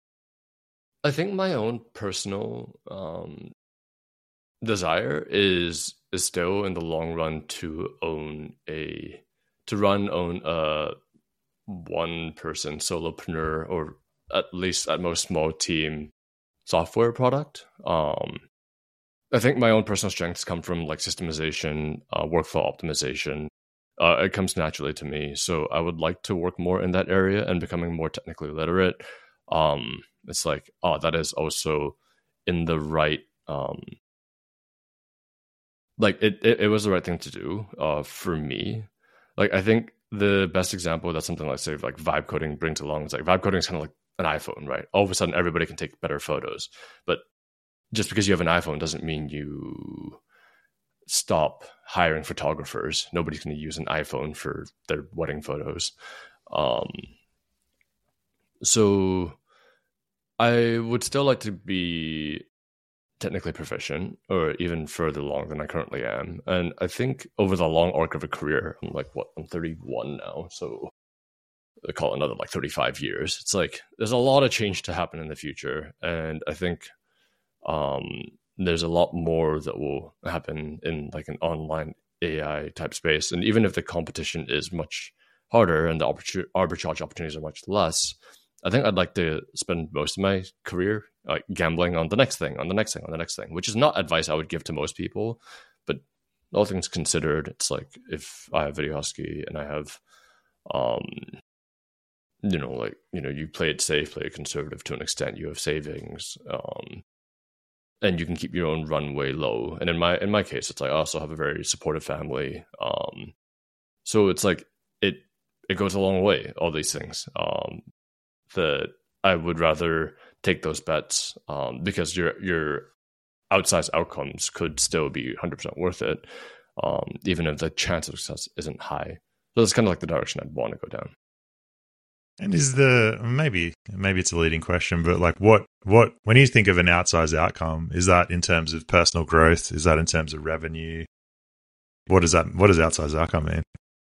I think my own personal um, desire is is still in the long run to own a to run own a one person solopreneur, or at least at most small team software product. Um, I think my own personal strengths come from like systemization, uh, workflow optimization. Uh, it comes naturally to me. So I would like to work more in that area and becoming more technically literate. Um, it's like, oh, that is also in the right, um, like it, it, it was the right thing to do uh, for me. Like, I think the best example that something like, say, like vibe coding brings along is like vibe coding is kind of like an iPhone, right? All of a sudden, everybody can take better photos. But just because you have an iPhone doesn't mean you stop hiring photographers. Nobody's going to use an iPhone for their wedding photos. Um, so I would still like to be technically proficient, or even further along than I currently am. And I think over the long arc of a career, I'm like, what, I'm thirty-one now. So I call it another like thirty-five years. It's like, there's a lot of change to happen in the future. And I think, um, there's a lot more that will happen in like an online A I type space. And even if the competition is much harder and the arbitrage opportunities are much less, I think I'd like to spend most of my career like gambling on the next thing, on the next thing, on the next thing, which is not advice I would give to most people. But all things considered, it's like if I have VideoHusky and I have, um, you know, like, you know, you play it safe, play it conservative to an extent, you have savings, um, and you can keep your own runway low. And in my in my case, it's like I also have a very supportive family. Um, so it's like it it goes a long way, all these things. Um, that I would rather take those bets um, because your your outsized outcomes could still be one hundred percent worth it, um, even if the chance of success isn't high. So that's kind of like the direction I'd want to go down. And is the maybe maybe it's a leading question, but like what what when you think of an outsized outcome, is that in terms of personal growth? Is that in terms of revenue? What does that what does outsized outcome mean?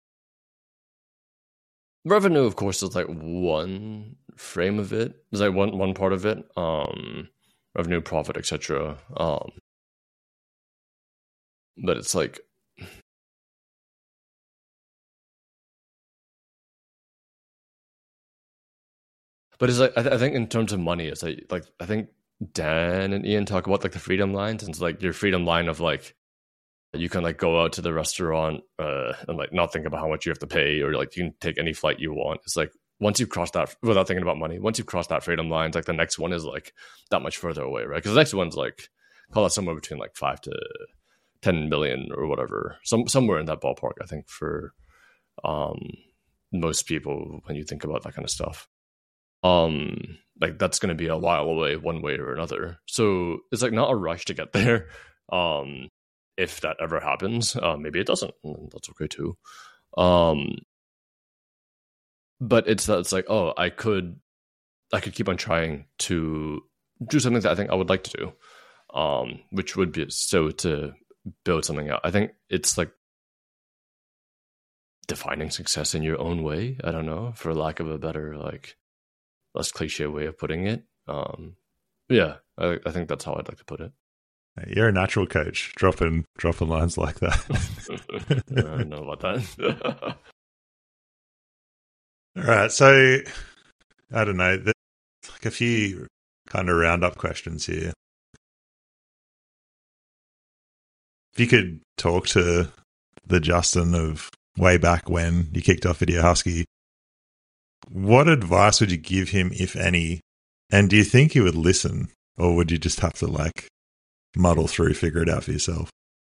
Revenue, of course, is like one frame of it. Is like one one part of it. Um, revenue, profit, et cetera. Um, but it's like. But it's like I, th- I think in terms of money, it's like like I think Dan and Ian talk about like the freedom lines, and it's like your freedom line of like you can like go out to the restaurant uh, and like not think about how much you have to pay, or like you can take any flight you want. It's like once you cross that without thinking about money, once you cross that freedom line, like the next one is like that much further away, right? Because the next one's like call it somewhere between like five to ten million or whatever, some somewhere in that ballpark. I think for um, most people when you think about that kind of stuff. um like that's going to be a while away one way or another. So it's like not a rush to get there. Um if that ever happens, uh, maybe it doesn't, that's okay too. Um but it's that it's like, oh, I could I could keep on trying to do something that I think I would like to do, um, which would be so to build something out. I think it's like defining success in your own way. I don't know, for lack of a better, like, less cliche way of putting it. Um, yeah, I, I think that's how I'd like to put it. You're a natural coach, dropping dropping lines like that. I don't know about that. All right, so I don't know. There's like a few kind of roundup questions here. If you could talk to the Justin of way back when you kicked off Video Husky, what advice would you give him, if any? And do you think he would listen, or would you just have to like muddle through, figure it out for yourself?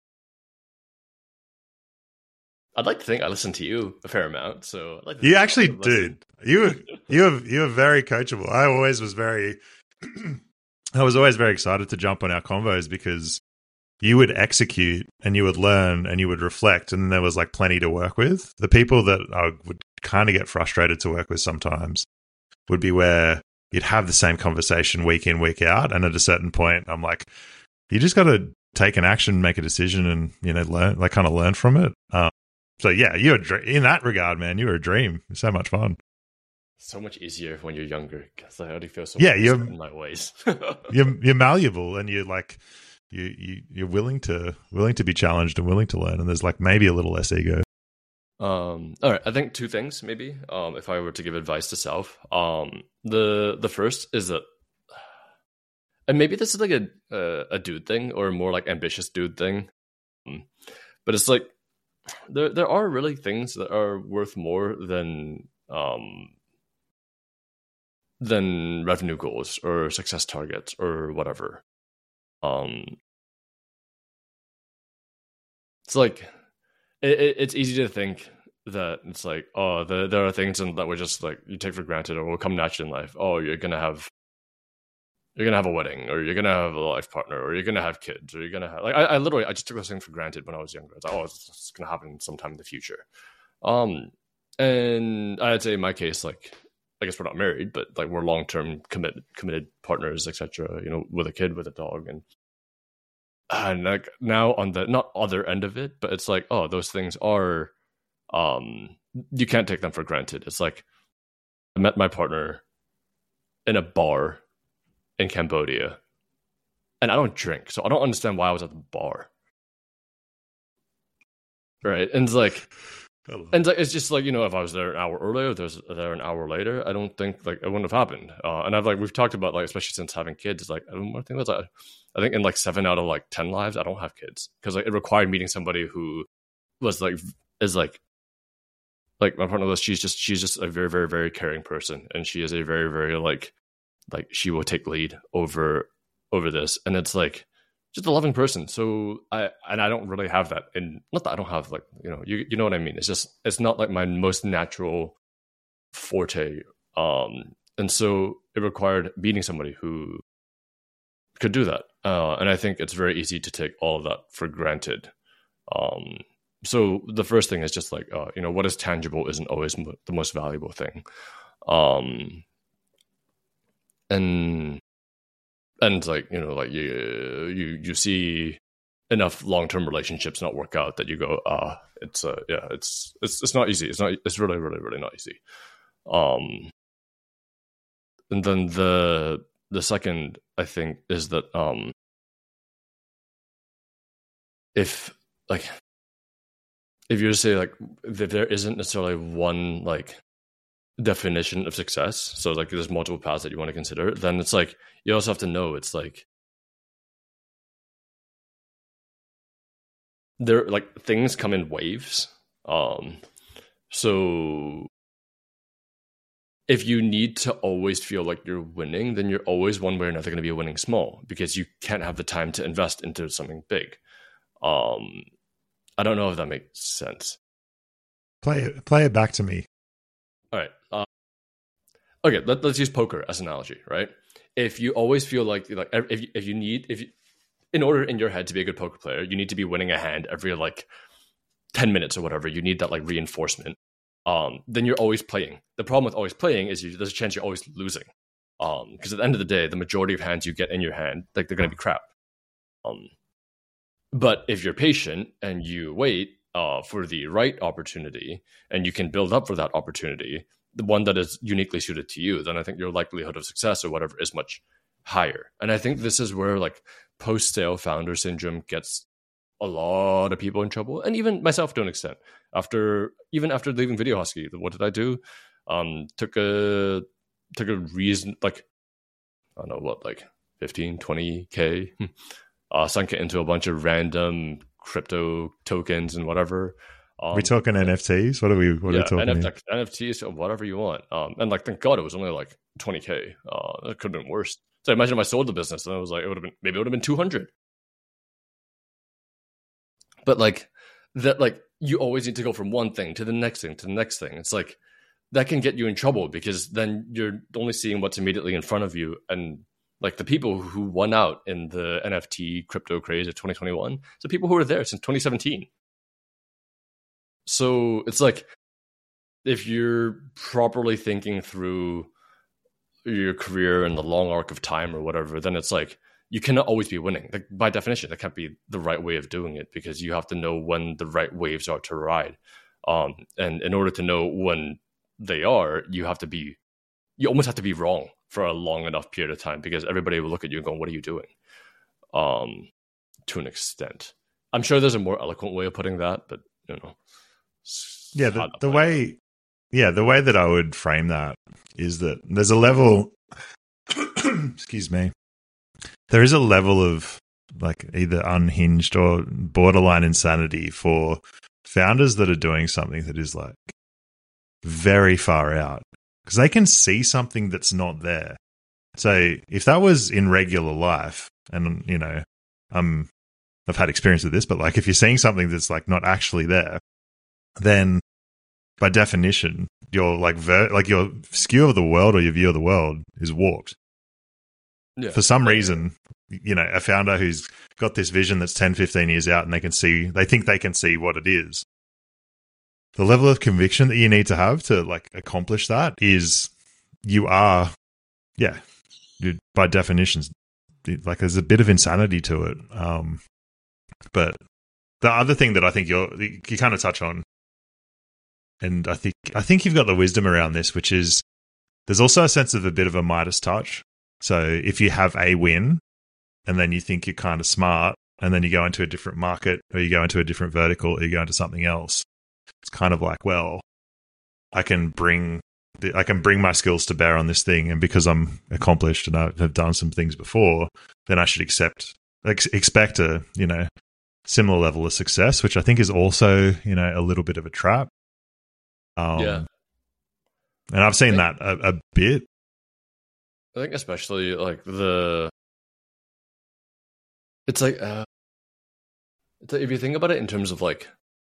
I'd like to think I listen to you a fair amount, so I'd like to you actually, listen. dude, you were you were you were very coachable. I always was very, I was always very excited to jump on our convos because you would execute and you would learn and you would reflect, and there was like plenty to work with. The people that I would kind of get frustrated to work with sometimes would be where you'd have the same conversation week in, week out, and at a certain point, I'm like, you just got to take an action, make a decision, and you know, learn, like, kind of learn from it. Um, so yeah, you're in that regard, man. You were a dream. So much fun. So much easier when you're younger because I already feel so yeah, you're in my ways. you're you're malleable, and you're like you you you're willing to willing to be challenged and willing to learn. And there's like maybe a little less ego. Um, all right, I think two things maybe. Um, if I were to give advice to self, um, the the first is that, and maybe this is like a a, a dude thing or a more like ambitious dude thing, um, but it's like there there are really things that are worth more than um than revenue goals or success targets or whatever. Um, it's like it, it, it's easy to think that it's like, oh, the, there are things in, that we just like you take for granted or will come naturally in life. Oh, you're gonna have you're gonna have a wedding, or you're gonna have a life partner, or you're gonna have kids, or you're gonna have like I, I literally I just took those things for granted when I was younger. It's like, oh, it's, it's gonna happen sometime in the future. Um, and I'd say in my case, like, I guess we're not married, but like we're long term commit committed partners, et cetera. You know, with a kid, with a dog, and and like now on the not other end of it, but it's like, oh, those things are, um, you can't take them for granted. It's like I met my partner in a bar in Cambodia, and I don't drink, so I don't understand why I was at the bar. Right, and it's like. And it's just like, you know, if I was there an hour earlier, if I was there an hour later, I don't think like it wouldn't have happened. Uh, and I've like we've talked about like, especially since having kids, it's like I don't know, I think that's like, I think in like seven out of like ten lives, I don't have kids because like it required meeting somebody who was like is like like my partner was she's just she's just a very very very caring person, and she is a very very like like she will take lead over over this, and it's like. Just a loving person. So I and I don't really have that, and not that I don't have like you know you you know what I mean. It's just it's not like my most natural forte. Um, and so it required meeting somebody who could do that. Uh, and I think it's very easy to take all of that for granted. Um, so the first thing is just like uh, you know what is tangible isn't always mo- the most valuable thing. Um, and And like, you know, like you you you see enough long term relationships not work out that you go, ah, it's uh yeah, it's it's it's not easy. It's not it's really, really, really not easy. Um and then the the second I think is that um if like if you say like if there isn't necessarily one like definition of success, so like there's multiple paths that you want to consider, then it's like you also have to know it's like there like things come in waves. Um so if you need to always feel like you're winning, then you're always one way or another going to be winning small because you can't have the time to invest into something big. um I don't know if that makes sense. Play it play it back to me. All right. Uh, okay, let, let's use poker as an analogy, right? If you always feel like like if you, if you need if you, in order in your head to be a good poker player, you need to be winning a hand every like ten minutes or whatever. You need that like reinforcement. Um, then you're always playing. The problem with always playing is you, there's a chance you're always losing. Um, because at the end of the day, the majority of hands you get in your hand, like they're going to be crap. Um, but if you're patient and you wait uh, for the right opportunity, and you can build up for that opportunity, the one that is uniquely suited to you, then I think your likelihood of success or whatever is much higher. And I think this is where like post-sale founder syndrome gets a lot of people in trouble, and even myself to an extent. After even after leaving Video Husky, what did I do? Um, took a took a reason like I don't know what like fifteen, twenty K, uh, sunk it into a bunch of random crypto tokens and whatever. Um, are we talking N F Ts? What are we? What yeah, are we talking? N F T, N F Ts, whatever you want. Um, and like, thank God it was only like twenty K. Uh, it could have been worse. So imagine if I sold the business, and it was like it would have been maybe it would have been two hundred. But like that, like you always need to go from one thing to the next thing to the next thing. It's like that can get you in trouble because then you're only seeing what's immediately in front of you. And like the people who won out in the N F T crypto craze of twenty twenty-one, it's the people who were there since twenty seventeen. So it's like if you're properly thinking through your career and the long arc of time or whatever, then it's like you cannot always be winning. Like by definition, that can't be the right way of doing it because you have to know when the right waves are to ride. Um, and in order to know when they are, you have to be, you almost have to be wrong for a long enough period of time because everybody will look at you and go, what are you doing? Um, to an extent. I'm sure there's a more eloquent way of putting that, but you know. Yeah, the, the way, yeah, the way that I would frame that is that there's a level, excuse me, there is a level of like either unhinged or borderline insanity for founders that are doing something that is like very far out because they can see something that's not there. So if that was in regular life, and you know, um, I've had experience with this, but like if you're seeing something that's like not actually there, then by definition, your like ver- like your skew of the world or your view of the world is warped. Yeah. For some reason, you know, a founder who's got this vision that's ten, fifteen years out and they can see, they think they can see what it is. The level of conviction that you need to have to like accomplish that is you are, yeah, you, by definitions, like there's a bit of insanity to it. Um, but the other thing that I think you're, you kind of touch on, and I think, I think you've got the wisdom around this, which is there's also a sense of a bit of a Midas touch. So if you have a win and then you think you're kind of smart and then you go into a different market or you go into a different vertical or you go into something else, it's kind of like, well, I can bring the, I can bring my skills to bear on this thing. And because I'm accomplished and I have done some things before, then I should accept, ex- expect a, you know, similar level of success, which I think is also, you know, a little bit of a trap. Um, yeah. And I've seen think- that a, a bit. I think especially like the, it's like, uh, it's like if you think about it in terms of like,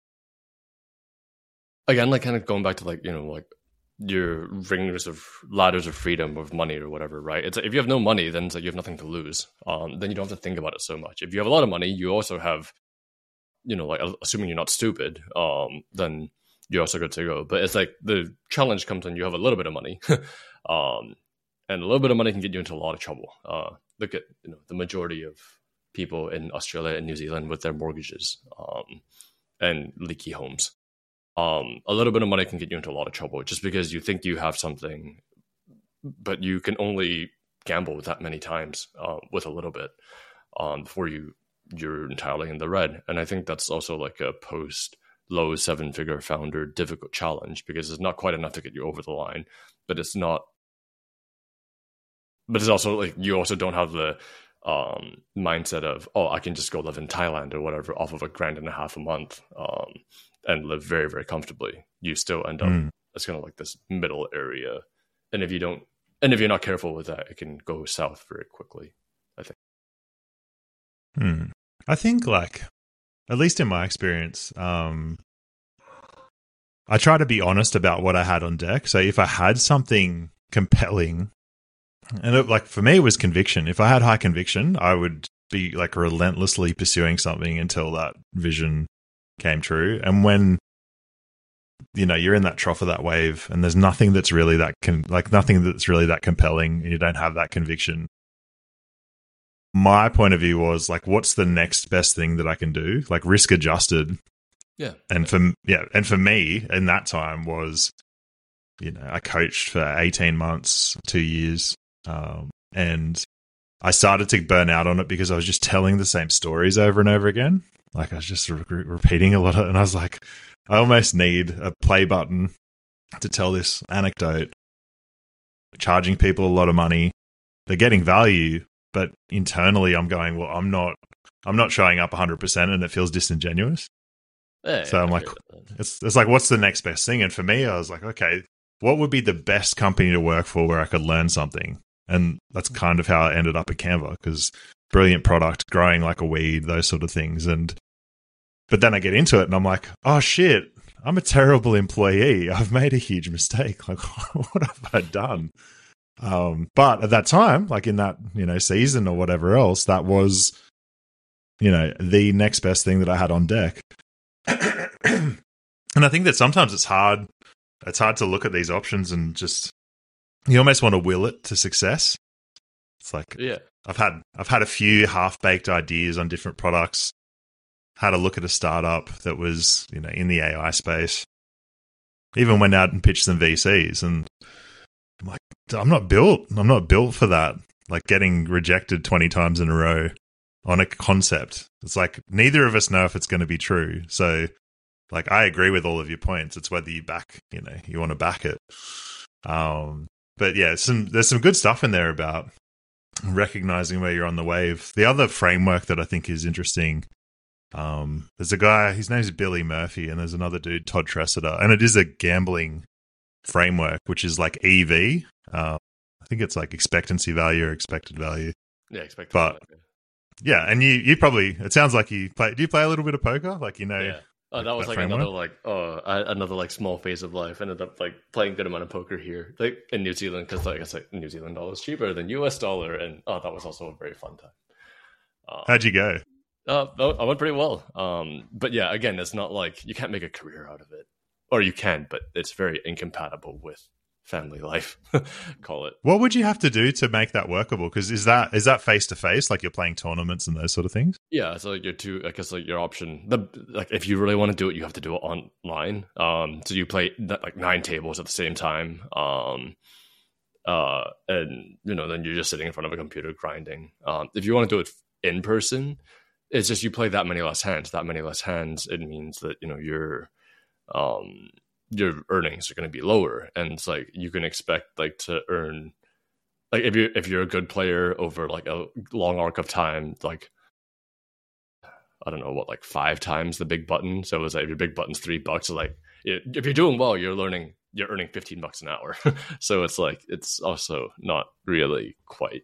again, like kind of going back to like, you know, like your rings of ladders of freedom of money or whatever, right? It's like if you have no money, then it's like you have nothing to lose. Um, then you don't have to think about it so much. If you have a lot of money, you also have, you know, like assuming you're not stupid, um, then you're also good to go. But it's like the challenge comes when you have a little bit of money. um, And a little bit of money can get you into a lot of trouble. Uh, look at you know the majority of people in Australia and New Zealand with their mortgages um, and leaky homes. Um, a little bit of money can get you into a lot of trouble just because you think you have something, but you can only gamble that many times uh, with a little bit um, before you you're entirely in the red. And I think that's also like a post low seven figure founder difficult challenge because it's not quite enough to get you over the line, but it's not. But it's also like you also don't have the um, mindset of, oh, I can just go live in Thailand or whatever off of a grand and a half a month um, and live very, very comfortably. You still end up, mm. it's kind of like this middle area. And if you don't, and if you're not careful with that, it can go south very quickly, I think. Hmm. I think like, at least in my experience, um, I try to be honest about what I had on deck. So if I had something compelling. And it, like for me, it was conviction. If I had high conviction, I would be like relentlessly pursuing something until that vision came true. And when, you know, you're in that trough of that wave and there's nothing that's really that con- like nothing that's really that compelling, and you don't have that conviction. My point of view was like, what's the next best thing that I can do? Like risk adjusted. Yeah. And for, yeah. And for me in that time was, you know, I coached for eighteen months, two years. Um, and I started to burn out on it because I was just telling the same stories over and over again. Like I was just re- repeating a lot of, and I was like, I almost need a play button to tell this anecdote, charging people a lot of money. They're getting value, but internally I'm going, well, I'm not, I'm not showing up one hundred percent and it feels disingenuous. Yeah, so yeah, I'm like, it's, it's like, what's the next best thing? And for me, I was like, okay, what would be the best company to work for where I could learn something? And that's kind of how I ended up at Canva, because brilliant product, growing like a weed, those sort of things. And but then I get into it and I'm like, oh shit, I'm a terrible employee. I've made a huge mistake. Like, what have I done? Um, but at that time, like in that, you know, season or whatever else, that was, you know, the next best thing that I had on deck. And I think that sometimes it's hard. It's hard to look at these options and just, you almost want to will it to success. It's like, yeah. I've had I've had a few half-baked ideas on different products. Had a look at a startup that was, you know, in the A I space. Even went out and pitched some V Cs, and I'm like, I'm not built. I'm not built for that. Like getting rejected twenty times in a row on a concept. It's like neither of us know if it's going to be true. So, like, I agree with all of your points. It's whether you back, you know, you want to back it. Um, but yeah, some there's some good stuff in there about recognizing where you're on the wave. The other framework that I think is interesting, um, there's a guy, his name is Billy Murphy, and there's another dude, Todd Tressida, and it is a gambling framework, which is like E V. Uh, I think it's like expectancy value or expected value. Yeah, expected but, value. Yeah, and you, you probably, it sounds like you play, do you play a little bit of poker? Like, you know... Yeah. Oh, that was that like framework? another like oh I, another like small phase of life. Ended up like playing a good amount of poker here, like in New Zealand, because like I said, New Zealand dollar is cheaper than U S dollar, and oh, that was also a very fun time. Um, How'd you go? Uh, I went pretty well. Um, but yeah, again, it's not like you can't make a career out of it, or you can, but it's very incompatible with family life. Call it. What would you have to do to make that workable? Because is that is that face to face, like you're playing tournaments and those sort of things? Yeah, so like your two, I guess like your option, the like if you really want to do it, you have to do it online. Um, so you play like nine tables at the same time. Um, uh, and you know then you're just sitting in front of a computer grinding. Um, if you want to do it in person, it's just you play that many less hands. That many less hands, it means that you know you're, um. your earnings are going to be lower, and it's like you can expect like to earn like if you if you're a good player over like a long arc of time, like I don't know what, like five times the big button. So it was like if your big button's three bucks, so like if you're doing well, you're learning you're earning fifteen bucks an hour. So it's like it's also not really quite,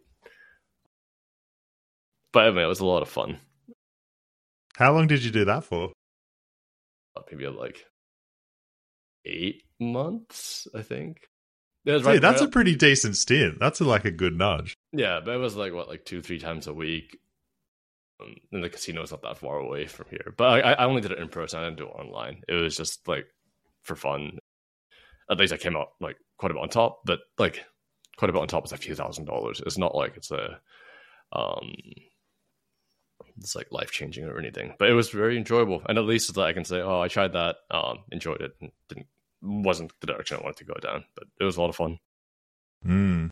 but I mean it was a lot of fun. How long did you do that for? Maybe like eight months, I think. It was Dude, right, that's right a pretty decent stint. That's a, like a good nudge. Yeah, but it was like what, like two, three times a week. Um, and the casino is not that far away from here. But I, I only did it in person. I didn't do it online. It was just like for fun. At least I came out like quite a bit on top. But like quite a bit on top is a few thousand dollars. It's not like it's a um, it's like life changing or anything. But it was very enjoyable. And at least I can say, oh, I tried that, um, enjoyed it, and didn't wasn't the direction I wanted to go down. But it was a lot of fun. Mm.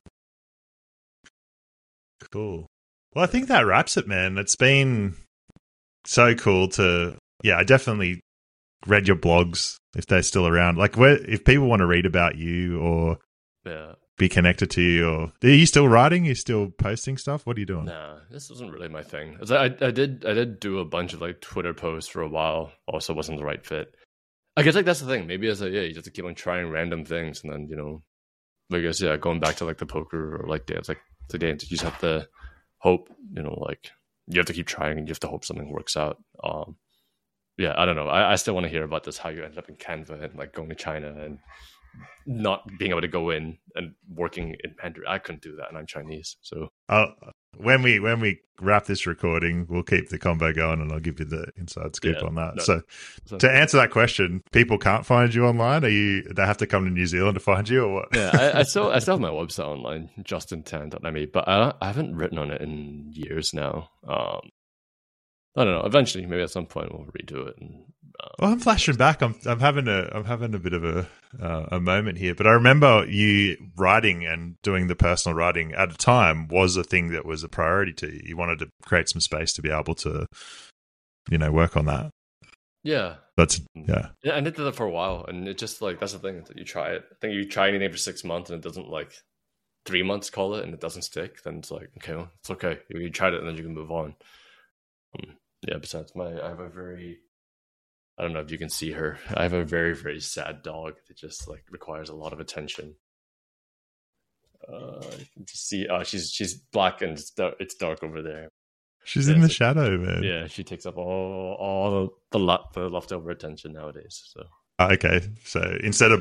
Cool. Well, I think that wraps it, man. It's been so cool to, yeah, I definitely read your blogs if they're still around. Like, where, if people want to read about you or Yeah. be connected to you, or are you still writing? Are you still posting stuff? What are you doing? Nah, this wasn't really my thing. I, I did I did do a bunch of like Twitter posts for a while. Also, wasn't the right fit. I guess like that's the thing. Maybe as a yeah, you just have to keep on trying random things, and then you know, I guess yeah, going back to like the poker or like dance, like the dance, you just have to hope. You know, like you have to keep trying, and you have to hope something works out. Um, yeah, I don't know. I, I still want to hear about this. How you ended up in Canva and like going to China and not being able to go in and working in Mandarin. I couldn't do that, and I'm Chinese. So I'll, when we when we wrap this recording, we'll keep the combo going, and I'll give you the inside scoop yeah, on that. no, so, to answer that question, people can't find you online. Are you? They have to come to New Zealand to find you, or what? yeah, I, I still I still have my website online, justin tan dot m e, but I, I haven't written on it in years now. Um, I don't know. Eventually, maybe at some point, we'll redo it. And, um, well, I'm flashing back. I'm I'm having a I'm having a bit of a uh, a moment here. But I remember you writing and doing the personal writing at a time was a thing that was a priority to you. You wanted to create some space to be able to, you know, work on that. Yeah. That's yeah. Yeah, and I did that for a while, and it just like that's the thing. You try it. I think you try anything for six months and it doesn't like three months call it and it doesn't stick. Then it's like okay, well, it's okay. You tried it and then you can move on. Um, yeah. Besides, my I have a very I don't know if you can see her. I have a very very sad dog that just like requires a lot of attention. Uh, you can just see, uh, she's she's black and it's dark, it's dark over there. She's yeah, in the so, shadow, man. Yeah, she takes up all all the the, the leftover attention nowadays. So okay, so instead of